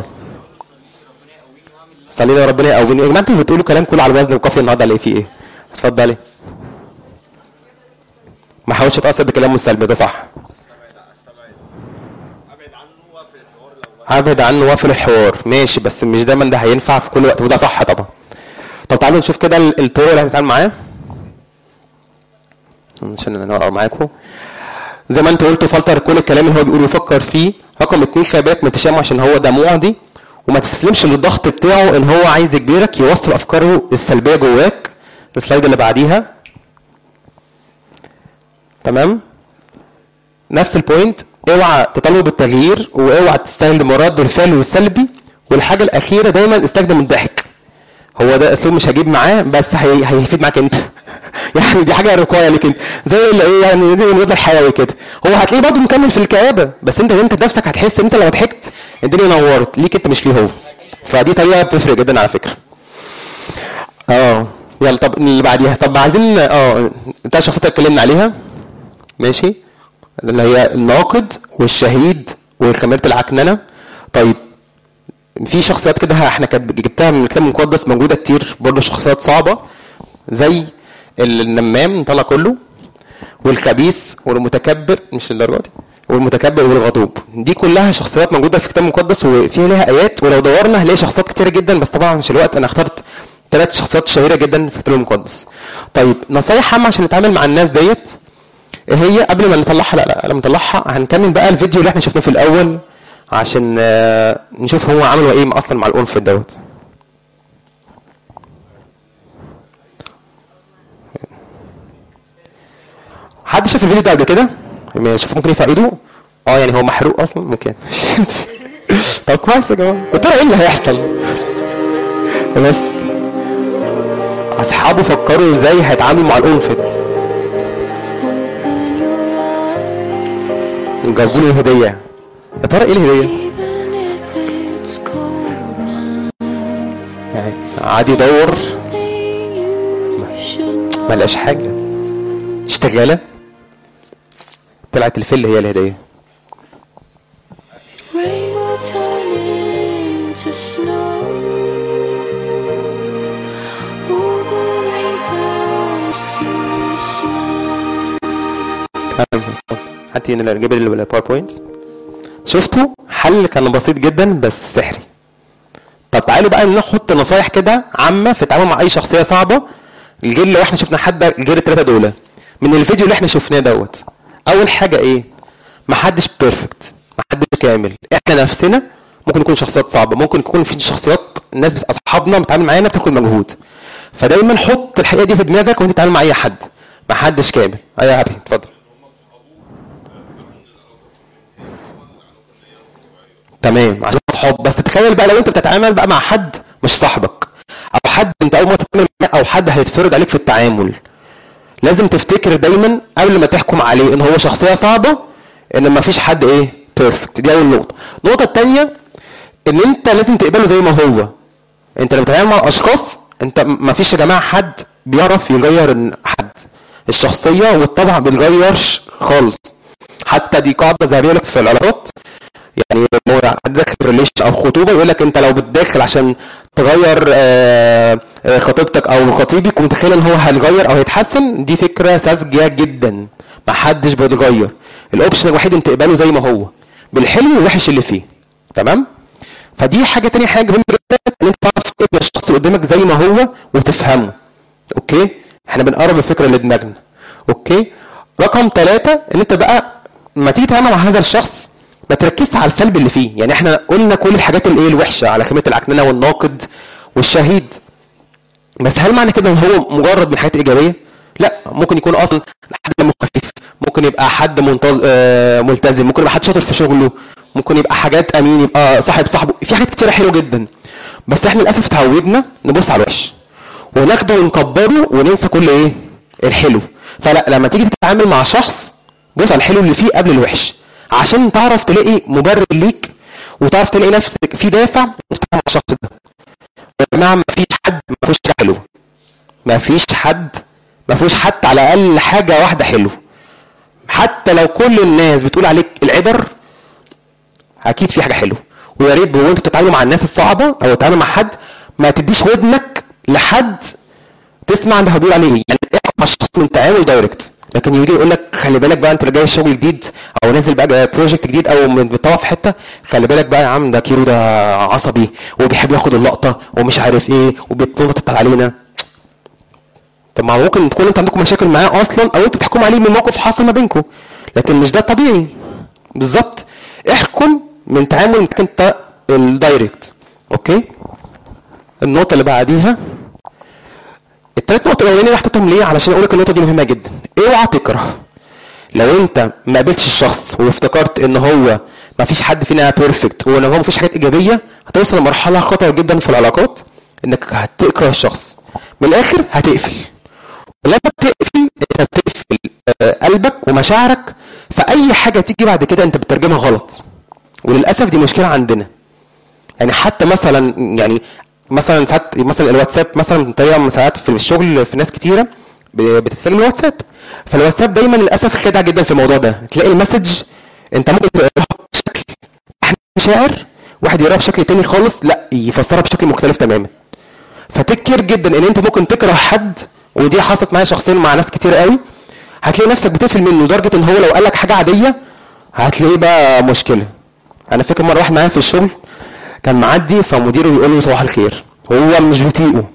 A: صلي لي ربنا يقويني. يا جماعه انتوا بتقولوا كلام كله على وزن القافيه النهارده اللي فيه ايه؟ اتفضلي. ما حاولش اتاثر بكلامه السلبي، ده صح. ابعد عنه واقفل الحوار، ماشي، بس مش دايما ده هينفع في كل وقت، وده صح طبعا. طب تعالوا نشوف كده الطرق اللي هنتعامل معاه عشان نقرا معاكم. زي ما انت قلت فلتر كل الكلام اللي هو بيقول ويفكر فيه. رقم اتنين خلي بالك من التشاؤم عشان هو ده معدي، وما تستسلمش للضغط بتاعه ان هو عايز يجبرك يوصل افكاره السلبيه جواك. السلايد اللي بعديها تمام نفس البوينت، اوعى تطالب التغيير واوعى تستخدم رد الفعل والسلبي. والحاجه الاخيره دايما استخدم الضحك، هو ده اسلوب مش هجيب معاه بس هي... هيفيد معاك انت يعني دي حاجه رقايه ليك انت، زي اللي ايه يعني زي الوضع الحيوي كده، هو هتلاقيه برضه مكمل في الكآبه، بس انت انت نفسك هتحس انت لو ضحكت الدنيا نورت ليك انت مش ليه هو. فدي طريقه بتفرق جدا على فكره. اه يلا طب اللي بعديها، طب عايزين اه انت الشخصيات اللي اتكلمنا عليها ماشي، اللي هي الناقد والشهيد وخميره العكننه. طيب في شخصيات كده احنا كانت جبتها من الكتاب المقدس موجوده كتير برضه، شخصيات صعبه زي النمام نطلع كله، والخبيث والمتكبر مش الدرجه دي، والمتكبر والغضوب. دي كلها شخصيات موجوده في الكتاب المقدس وفيها لها ايات، ولو دورنا هنلاقي شخصيات كتيره جدا، بس طبعا مش الوقت انا اخترت ثلاث شخصيات شهيره جدا في الكتاب المقدس. طيب نصايح عامه عشان نتعامل مع الناس ديت هي قبل ما نطلعها، لا لا لما نطلعها هنكمل بقى الفيديو اللي احنا شفناه في الاول عشان نشوف هو عملوا ايه اصلا مع الانف دوت. حد شاف الفيديو ده قبل كده؟ شوف ممكن يفقدوه؟ اه يعني هو محروق اصلا ممكن طب كويس يا جماعه. يا ترى ايه اللي هيحصل؟ بس اصحابه فكروا ازاي هيتعاملوا مع الانفت، جابوا له هديه. يا ترى ايه الهديه؟ يعني قعد يدور ما لقاش حاجه، اشتغاله طلعت الفل هي الهديه. هاتي هنا نجيب الباوربوينت. شفتوا حل كان بسيط جدا بس سحري. طب تعالوا بقى نحط نصايح كده عامه في التعامل مع اي شخصيه صعبه. الجيل لو احنا شفنا حد غير الثلاثه دول من الفيديو اللي احنا شفناه دوت، اول حاجه ايه؟ محدش بيرفكت، محدش كامل، احنا نفسنا ممكن نكون شخصيات صعبه، ممكن يكون في شخصيات الناس بس اصحابنا بتتعامل معانا بتاخد مجهود. فدايما حط الحقيقه دي في دماغك وانت بتتعامل مع اي حد، محدش كامل. ايوه يا حبيبي اتفضل. تمام عشان صحاب. بس تخيل بقى لو انت بتتعامل بقى مع حد مش صاحبك، او حد انت اول ما تتعامل معاه، او حد هيتفرض عليك في التعامل، لازم تفتكر دايما قبل ما تحكم عليه ان هو شخصيه صعبه، ان ما فيش حد ايه بيرفكت. دي اول نقطه. النقطه الثانيه ان انت لازم تقبله زي ما هو. انت لما بتتعامل مع اشخاص، انت ما فيش يا جماعه حد بيعرف يغير حد. الشخصيه والطبع بيتغيرش خالص. حتى دي قاعده ذهبيه لك في العلاقات، يعني لو داخل ريليشن او خطوبه يقول لك انت لو بتداخل عشان تغير خطيبتك او خطيبك ومتخيل ان هو هيتغير او هيتحسن، دي فكره ساذجه جدا. ما حدش بيتغير. الاوبشن الوحيد انت تقبله زي ما هو بالحلو والوحش اللي فيه. تمام. فدي حاجه. تاني حاجه مهمه جدا ان انت تعرف تقبل الشخص اللي قدامك زي ما هو وتفهمه. اوكي، احنا بنقرب الفكره لدماغنا. اوكي. رقم ثلاثة ان انت بقى ما تيجي تتعامل مع هذا الشخص ما تركزش على السلب اللي فيه. يعني احنا قلنا كل الحاجات الايه الوحشه على خيمه العكننه والناقد والشهيد، بس هل معنى كده ان هو مجرد من حاجات ايجابيه؟ لا، ممكن يكون اصلا حد دمه خفيف، ممكن يبقى حد منتظ... آه ملتزم، ممكن يبقى حد شاطر في شغله، ممكن يبقى حاجات امين، يبقى صاحب صاحبه، في حاجات كتيره حلوه جدا. بس احنا للاسف اتعودنا نبص على الوحش وناخده ونكبره وننسى كل ايه الحلو. فلا، لما تيجي تتعامل مع شخص بص على الحلو اللي فيه قبل الوحش، عشان تعرف تلاقي مبرر ليك وتعرف تلاقي نفسك في دافع تتعامل مع الشخص ده. يا جماعه ما فيش حد ما فيهوش حلو، ما فيش حد ما فيهوش حتى على الاقل حاجه واحده حلو. حتى لو كل الناس بتقول عليك العبر، اكيد في حاجه حلوه. ويا ريت وانت بتتعامل مع الناس الصعبه او تتعامل مع حد ما تديش ودنك لحد تسمع انت هتقول عليه ايه. يعني احكم على الشخص من تعامل دايركت، لكن يجي يقول لك خلي بالك بقى انت جاي شغل جديد او نازل بقى بروجكت جديد او بتطوع في حته، خلي بالك بقى يا عم ده كيرو ده عصبي وبيحب ياخد اللقطه ومش عارف ايه وبيتنطط علينا. طب ما ممكن تكون انت عندكم مشاكل معاه اصلا، او انتوا بتحكموا عليه من موقف حاصل ما بينكم، لكن مش ده طبيعي. بالظبط. احكم من تعامل انت الدايركت. اوكي. النقطه اللي بعديها، الثلاث نقط الاولانيه اللي حطيتهم ليه علشان اقول لك النقطه دي مهمه جدا. اوعى تكره. لو انت ما قابلتش الشخص وافتكرت ان هو ما فيش حد فينا بيرفكت وان هو ما فيش حاجات ايجابيه، هتوصل لمرحله خطر جدا في العلاقات انك هتكره الشخص. من الاخر هتقفل. ولما بتقفل انت بتقفل قلبك ومشاعرك، فاي حاجه تيجي بعد كده انت بتترجمها غلط. وللاسف دي مشكله عندنا. يعني حتى مثلا يعني مثلا ساعات مثلا الواتساب مثلا طريقه ساعات في الشغل في ناس كتيره بتستلم الواتساب، فالواتساب دايما للاسف خادع جدا في الموضوع ده. تلاقي المسج انت ممكن تقراها بشكل مشاعر، واحد يقراها بشكل تاني خالص لا يفسرها بشكل مختلف تماما. فتذكر جدا ان انت ممكن تكره حد، ودي حصلت معايا شخصيا مع ناس كتير قوي. هتلاقي نفسك بتقفل منه لدرجه ان هو لو قال لك حاجه عاديه هتلاقيه بقى مشكله. انا فاكر مره واحد معايا في الشغل كان معدي فمديره بيقول له صباح الخير، هو مش بيطيقه.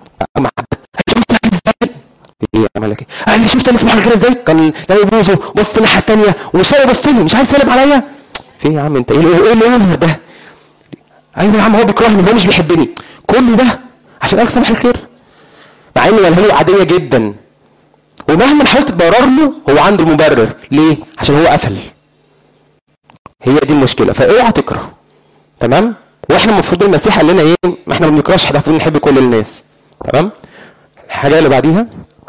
A: ايه عمل ايه؟ قال لي شفت انا صباح الخير ازاي؟ كان لا يبوظه بص الناحيه الثانيه ومش فاهم بص لي مش عايز يسلم عليا. في يا عم انت ايه ايه اللي ده؟ ايوه يا عم هو بيكرهني، هو مش بيحبني. كل ده عشان قال صباح الخير، مع ان هي عاديه جدا. ومهما حاولت تبرر له هو عنده مبرر. ليه؟ عشان هو قفل. هي دي المشكله. فاوعى تكره. تمام؟ واحنا المفروض المسيح قال لنا ايه؟ ما احنا ما بنكرهش، احنا المفروض نحب كل الناس. تمام؟ الحاجه اللي بعديها،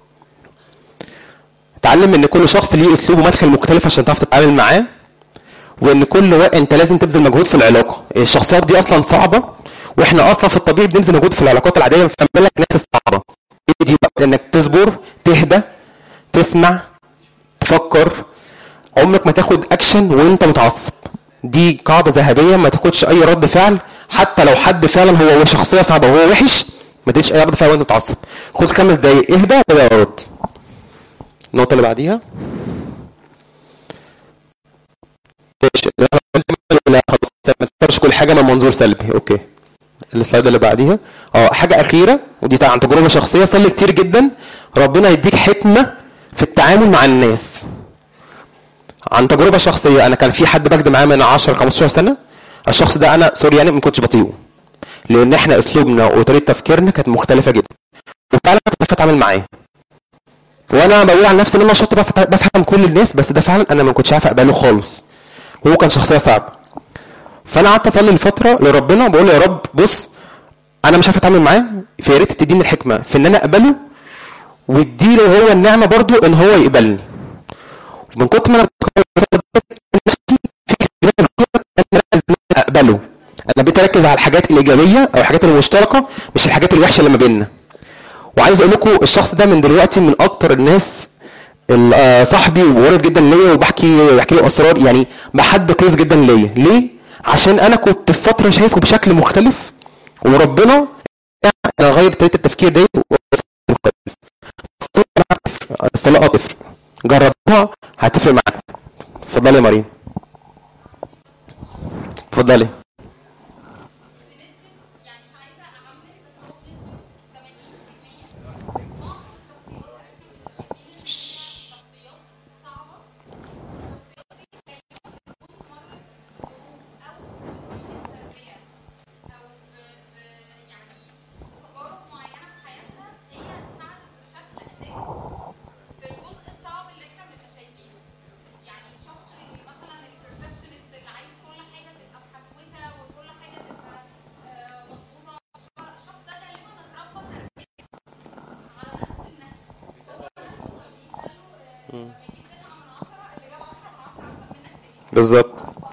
A: تعلم ان كل شخص ليه اسلوب ومدخل مختلف عشان تعرف تتعامل معاه، وان كل وقت انت لازم تبذل مجهود في العلاقه. الشخصيات دي اصلا صعبه، واحنا اصلا في الطبيعي بنبذل مجهود في العلاقات العاديه بنعمل لك ناس صعبه. دي وقت انك تصبر، تهدى، تسمع، تفكر. عمرك ما تاخد اكشن وانت متعصب. دي قاعده ذهبيه، ما تاخدش اي رد فعل حتى لو حد فعلا هو شخصيه صعبه وهو وحش، ما تديش اي رد فعل وانت متعصب. خد خمس دقايق اهدى وبدا رد. النقطه اللي بعديها، لا خلاص ما تفكرش كل حاجه من منظور سلبي. اوكي. السلايد اللي بعديها، اه حاجه اخيره ودي عن تجربه شخصيه. صلي كتير جدا ربنا يديك حكمه في التعامل مع الناس. عن تجربه شخصيه، انا كان في حد بخدم معاه من عشرة خمستاشر سنه. الشخص ده انا سوري يعني ما كنتش بطيئه، لان احنا اسلوبنا وطريقه تفكيرنا كانت مختلفه جدا، وفعلا كنت بتعامل معاه. وانا بقول عن نفسي ان انا شاطر بفهم كل الناس، بس ده فعلا انا ما كنتش عارف اقبله خالص، وهو كان شخصيه صعبه. فانا قعدت اصلي لفتره لربنا بقول له يا رب بص انا مش عارف اتعامل معاه، فيا ريت تديني الحكمه في ان انا اقبله، واديله هو النعمه برضو ان هو يقبلني. من كتر ما انا نفسي اقبله، انا بقيت اركز على الحاجات الايجابيه او الحاجات المشتركه مش الحاجات الوحشه اللي ما بيننا. وعايز اقول لكم الشخص ده من دلوقتي من اكتر الناس صاحبي وقريب جدا ليا، وبحكي بحكي له اسرار، يعني بحد كلوز جدا ليا. ليه؟ عشان انا كنت في فتره شايفه بشكل مختلف، وربنا انا غير طريقه التفكير ديت. الصلاه هتفرق، جربتها هتفرق معاك. اتفضلي يا مريم. اتفضلي. بالظبط.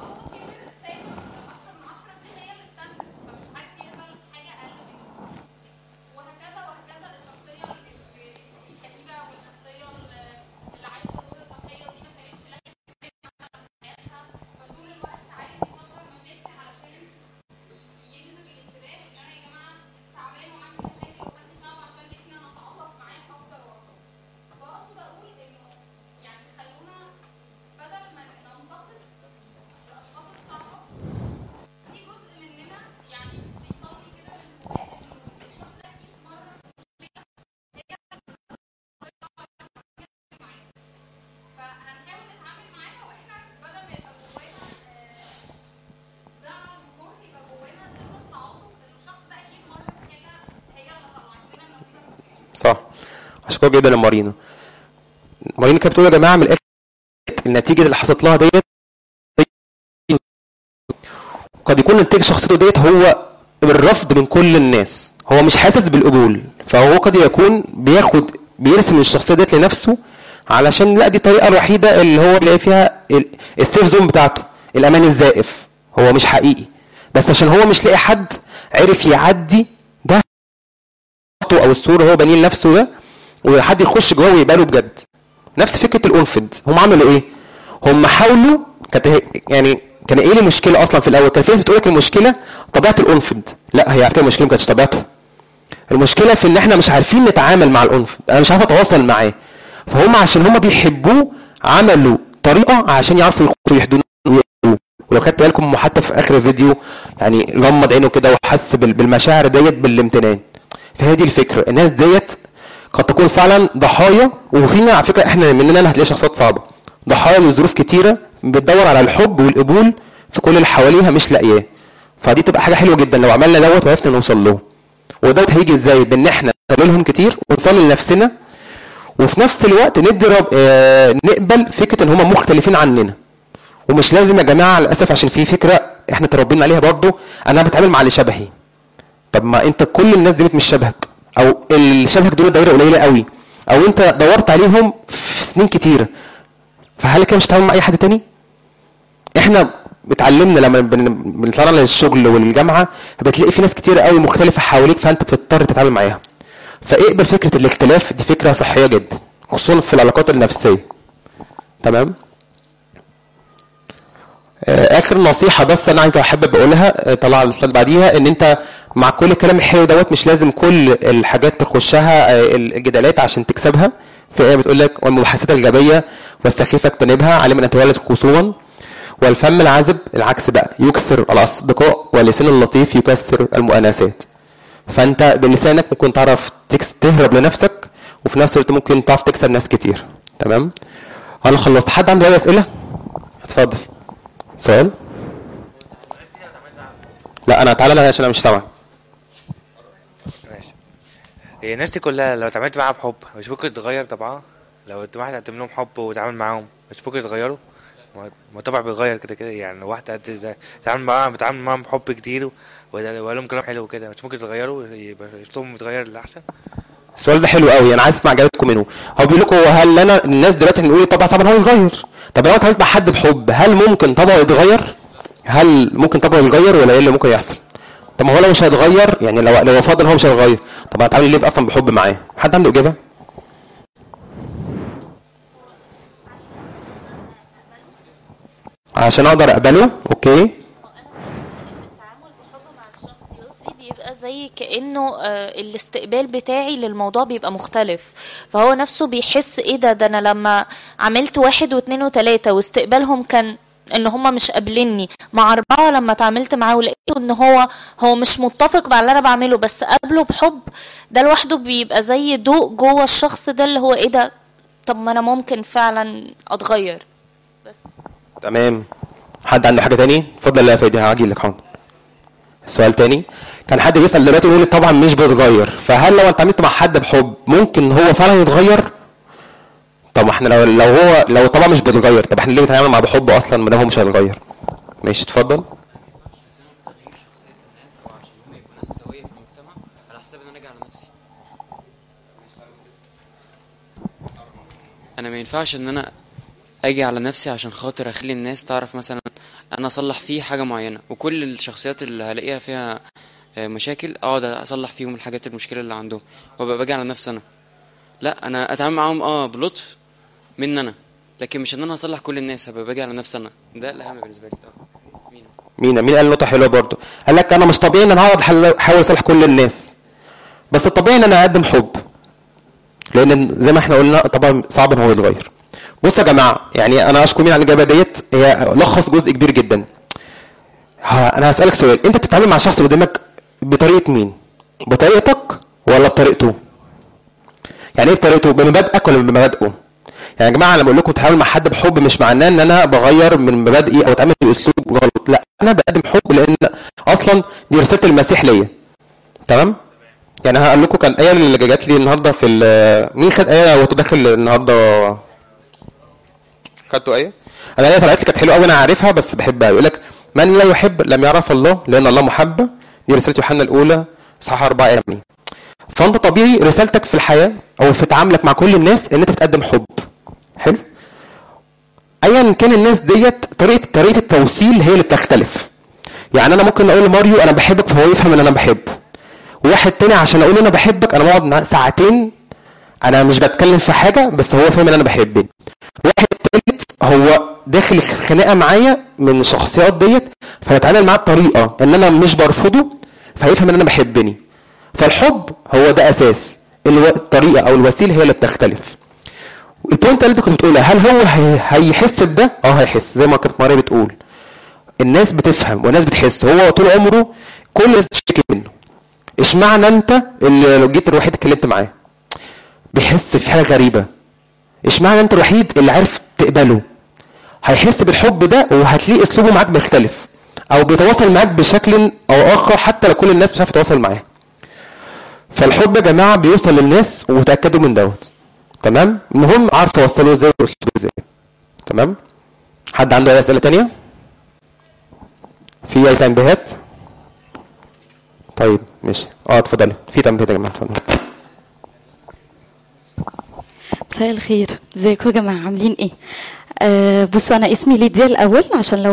A: صح. اشكرك جدا يا مارينا. مارينا كانت بتقول يا جماعه من الاخر النتيجه اللي حصلت لها ديت قد يكون نتيجه شخصيته ديت هو الرفض من كل الناس، هو مش حاسس بالقبول، فهو قد يكون بياخد بيرسم الشخصيه ديت لنفسه علشان لا دي الطريقه الوحيده اللي هو بيلاقي فيها السيف زون بتاعته، الامان الزائف. هو مش حقيقي، بس عشان هو مش لاقي حد عرف يعدي ده او الصوره هو بنيه لنفسه ده، وحد يخش جوه ويقبله بجد. نفس فكره الانفد. هم عملوا ايه؟ هم حاولوا كانت يعني كان ايه المشكله اصلا في الاول؟ كان في ناس بتقول لك المشكله طبيعه الانفد. لا، هي على فكره المشكله ما كانتش طبيعته. المشكله في ان احنا مش عارفين نتعامل مع الانفد، انا مش عارف اتواصل معاه. فهم عشان هم بيحبوه عملوا طريقه عشان يعرفوا يخشوا يحدونوا. ولو خدت بالكم حتى في اخر الفيديو يعني غمض عينه كده وحس بالمشاعر ديت بالامتنان. فهي دي الفكره، الناس ديت قد تكون فعلا ضحايا، وفينا على فكره احنا مننا هتلاقي شخصيات صعبه ضحايا لظروف كتيره بتدور على الحب والقبول في كل اللي حواليها مش لاقياه. فدي تبقى حاجه حلوه جدا لو عملنا دوت وعرفنا نوصل له. ودوت هيجي ازاي؟ بان احنا نصلي لهم كتير ونصلي لنفسنا، وفي نفس الوقت ندي رب... اه... نقبل فكره ان هم مختلفين عننا. ومش لازم يا جماعه للاسف، عشان في فكره احنا تربينا عليها برضو، انا بتعامل مع اللي شبهي. طب ما انت كل الناس دي مش شبهك، او اللي شبهك دول دايره قليله قوي، او انت دورت عليهم في سنين كتيره، فهل كده مش هتتعامل مع اي حد تاني؟ احنا اتعلمنا لما بنطلع للشغل والجامعه بتلاقي في ناس كتيره قوي مختلفه حواليك، فانت بتضطر تتعامل معاها. فاقبل فكره الاختلاف، دي فكره صحيه جدا خصوصا في العلاقات النفسيه. تمام. اخر نصيحه بس انا عايز احب اقولها، طلع السلايد بعديها، ان انت مع كل الكلام الحلو دوت مش لازم كل الحاجات تخشها الجدالات عشان تكسبها. في ايه بتقول لك والمباحثات الجابيه والسخيفه اجتنبها، علم ان تولد خصوما، والفم العذب العكس بقى يكسر الاصدقاء، واللسان اللطيف يكسر المؤانسات. فانت بلسانك ممكن تعرف تهرب لنفسك، وفي نفس الوقت ممكن تعرف تكسب ناس كتير. تمام. انا خلصت. حد عنده اي اسئله؟ اتفضل. سؤال؟ لا انا تعالى لها عشان انا مش سامع.
F: ماشي. هي الناس دي كلها لو اتعاملت معاها بحب مش ممكن تتغير طبعا؟ لو انت واحد قدم لهم حب وتعامل معاهم مش ممكن يتغيروا؟ ما ما طبعا بيغير كده كده يعني. لو واحده قد تتعامل معاها بتعامل معاهم بحب كتير وقال لهم كلام حلو كده، مش ممكن تغيروا يبقى اسلوبهم متغير للاحسن؟
A: السؤال ده حلو قوي، انا عايز اسمع اجابتكم منه. هو بيقول لكم هل انا الناس دلوقتي هنقول طبعا طبعا هو يتغير. طب لو انا اتعاملت مع حد بحب هل ممكن طبعه يتغير؟ هل ممكن طبعه يتغير ولا ايه اللي ممكن يحصل؟ طب ما هو لو مش هيتغير يعني لو لو فاضل هو مش هيتغير، طب هتعامل ليه اصلا بحب معاه؟ حد عنده اجابه؟ عشان اقدر اقبله. اوكي.
B: بيبقى زي كأنه آه، الاستقبال بتاعي للموضوع بيبقى مختلف، فهو نفسه بيحس ايه ده ده انا لما عملت واحد واثنين وثلاثة واستقبالهم كان ان هما مش قابليني، مع اربعة لما اتعاملت معاه ولقيته ان هو هو مش متفق مع اللي انا بعمله بس قابله بحب، ده لوحده بيبقى زي ضوء جوه الشخص ده اللي هو ايه ده، طب ما انا ممكن فعلا اتغير. بس
A: تمام. حد عنده حاجه تاني؟ اتفضل يا فادي هاجي لك حاضر. سؤال تاني. كان حد بيسال دلوقتي يقول لي طبعا مش بيتغير، فهل لو اتعاملت مع حد بحب ممكن هو فعلا يتغير؟ طب احنا لو لو هو لو طبعا مش بيتغير، طب احنا ليه بنتعامل مع بحب اصلا ما دام هو مش هيتغير؟ ماشي اتفضل.
G: انا ما ينفعش ان انا اجي على نفسي عشان خاطر اخلي الناس تعرف مثلا انا اصلح فيه حاجه معينه، وكل الشخصيات اللي هلاقيها فيها مشاكل اقعد اصلح فيهم الحاجات المشكله اللي عندهم وابقى باجي على نفسي انا. لا، انا اتعامل معاهم اه بلطف من انا، لكن مش ان انا اصلح كل الناس، هبقى باجي على نفسي انا. ده الاهم بالنسبه لي. طبعا مين
A: مين مين قال نقطه حلوه برضو، قال لك انا مش طبيعي ان انا هقعد احاول اصلح كل الناس، بس الطبيعي ان انا اقدم حب، لان زي ما احنا قلنا طبعا صعب ان هو يتغير. بصوا يا جماعه، يعني انا اشكر مين على الاجابه ديت، هي لخص جزء كبير جدا. ها انا هسالك سؤال، انت بتتعامل مع الشخص اللي قدامك بطريقه مين؟ بطريقتك ولا بطريقته؟ يعني ايه بطريقته؟ بمبادئك ولا بمبادئه؟ يعني يا جماعه لما بقول لكم تتعامل مع حد بحب مش معناه ان انا بغير من مبادئي او اتعامل باسلوب غلط، لا انا بقدم حب لان اصلا دي رساله المسيح ليا. تمام؟ يعني هقول لكم كان ايه اللي جات لي النهارده في مين خد ايه وهو داخل النهارده؟ خدتوا ايه؟ انا ايه طلعت لي كانت حلوه قوي انا عارفها بس بحبها. يقول لك من لا يحب لم يعرف الله لان الله محبه، دي رساله يوحنا الاولى اصحاح أربعة آية ثمانية. فانت طبيعي رسالتك في الحياه او في تعاملك مع كل الناس ان انت بتقدم حب. حلو؟ ايا كان الناس ديت طريقه طريقه التوصيل هي اللي بتختلف. يعني انا ممكن اقول لماريو انا بحبك فهو يفهم ان انا بحبه. واحد تاني عشان اقول انا بحبك انا بقعد معاه ساعتين انا مش بتكلم في حاجه بس هو فاهم ان انا بحبه. واحد تالت هو داخل خناقه معايا من الشخصيات ديت فهتعامل معاه بطريقه ان انا مش برفضه فهيفهم ان انا بحبني. فالحب هو ده اساس، الطريقه او الوسيله هي اللي بتختلف. البوينت اللي انت كنت بتقولها هل هو هيحس بده؟ اه هيحس، زي ما كانت ماريا بتقول الناس بتفهم والناس بتحس. هو طول عمره كل الناس بتشتكي منه، اشمعنى انت اللي لو جيت الوحيد اتكلمت معاه بيحس في حاجه غريبه، اشمعنى انت الوحيد اللي عارف تقبله؟ هيحس بالحب ده وهتلاقي اسلوبه معاك بيختلف او بيتواصل معاك بشكل او اخر حتى لو كل الناس مش عارفه تتواصل معاه. فالحب يا جماعه بيوصل للناس وتاكدوا من دوت. تمام؟ المهم عارف توصله ازاي واسلوبه ازاي. تمام؟ حد عنده اي اسئله ثانيه؟ في اي تنبيهات؟ طيب ماشي. اه اتفضلي. في تنبيهات يا جماعه اتفضلوا.
H: مساء الخير، ازيكم يا جماعه عاملين ايه؟ آه بصوا انا اسمي ليديا الاول عشان لو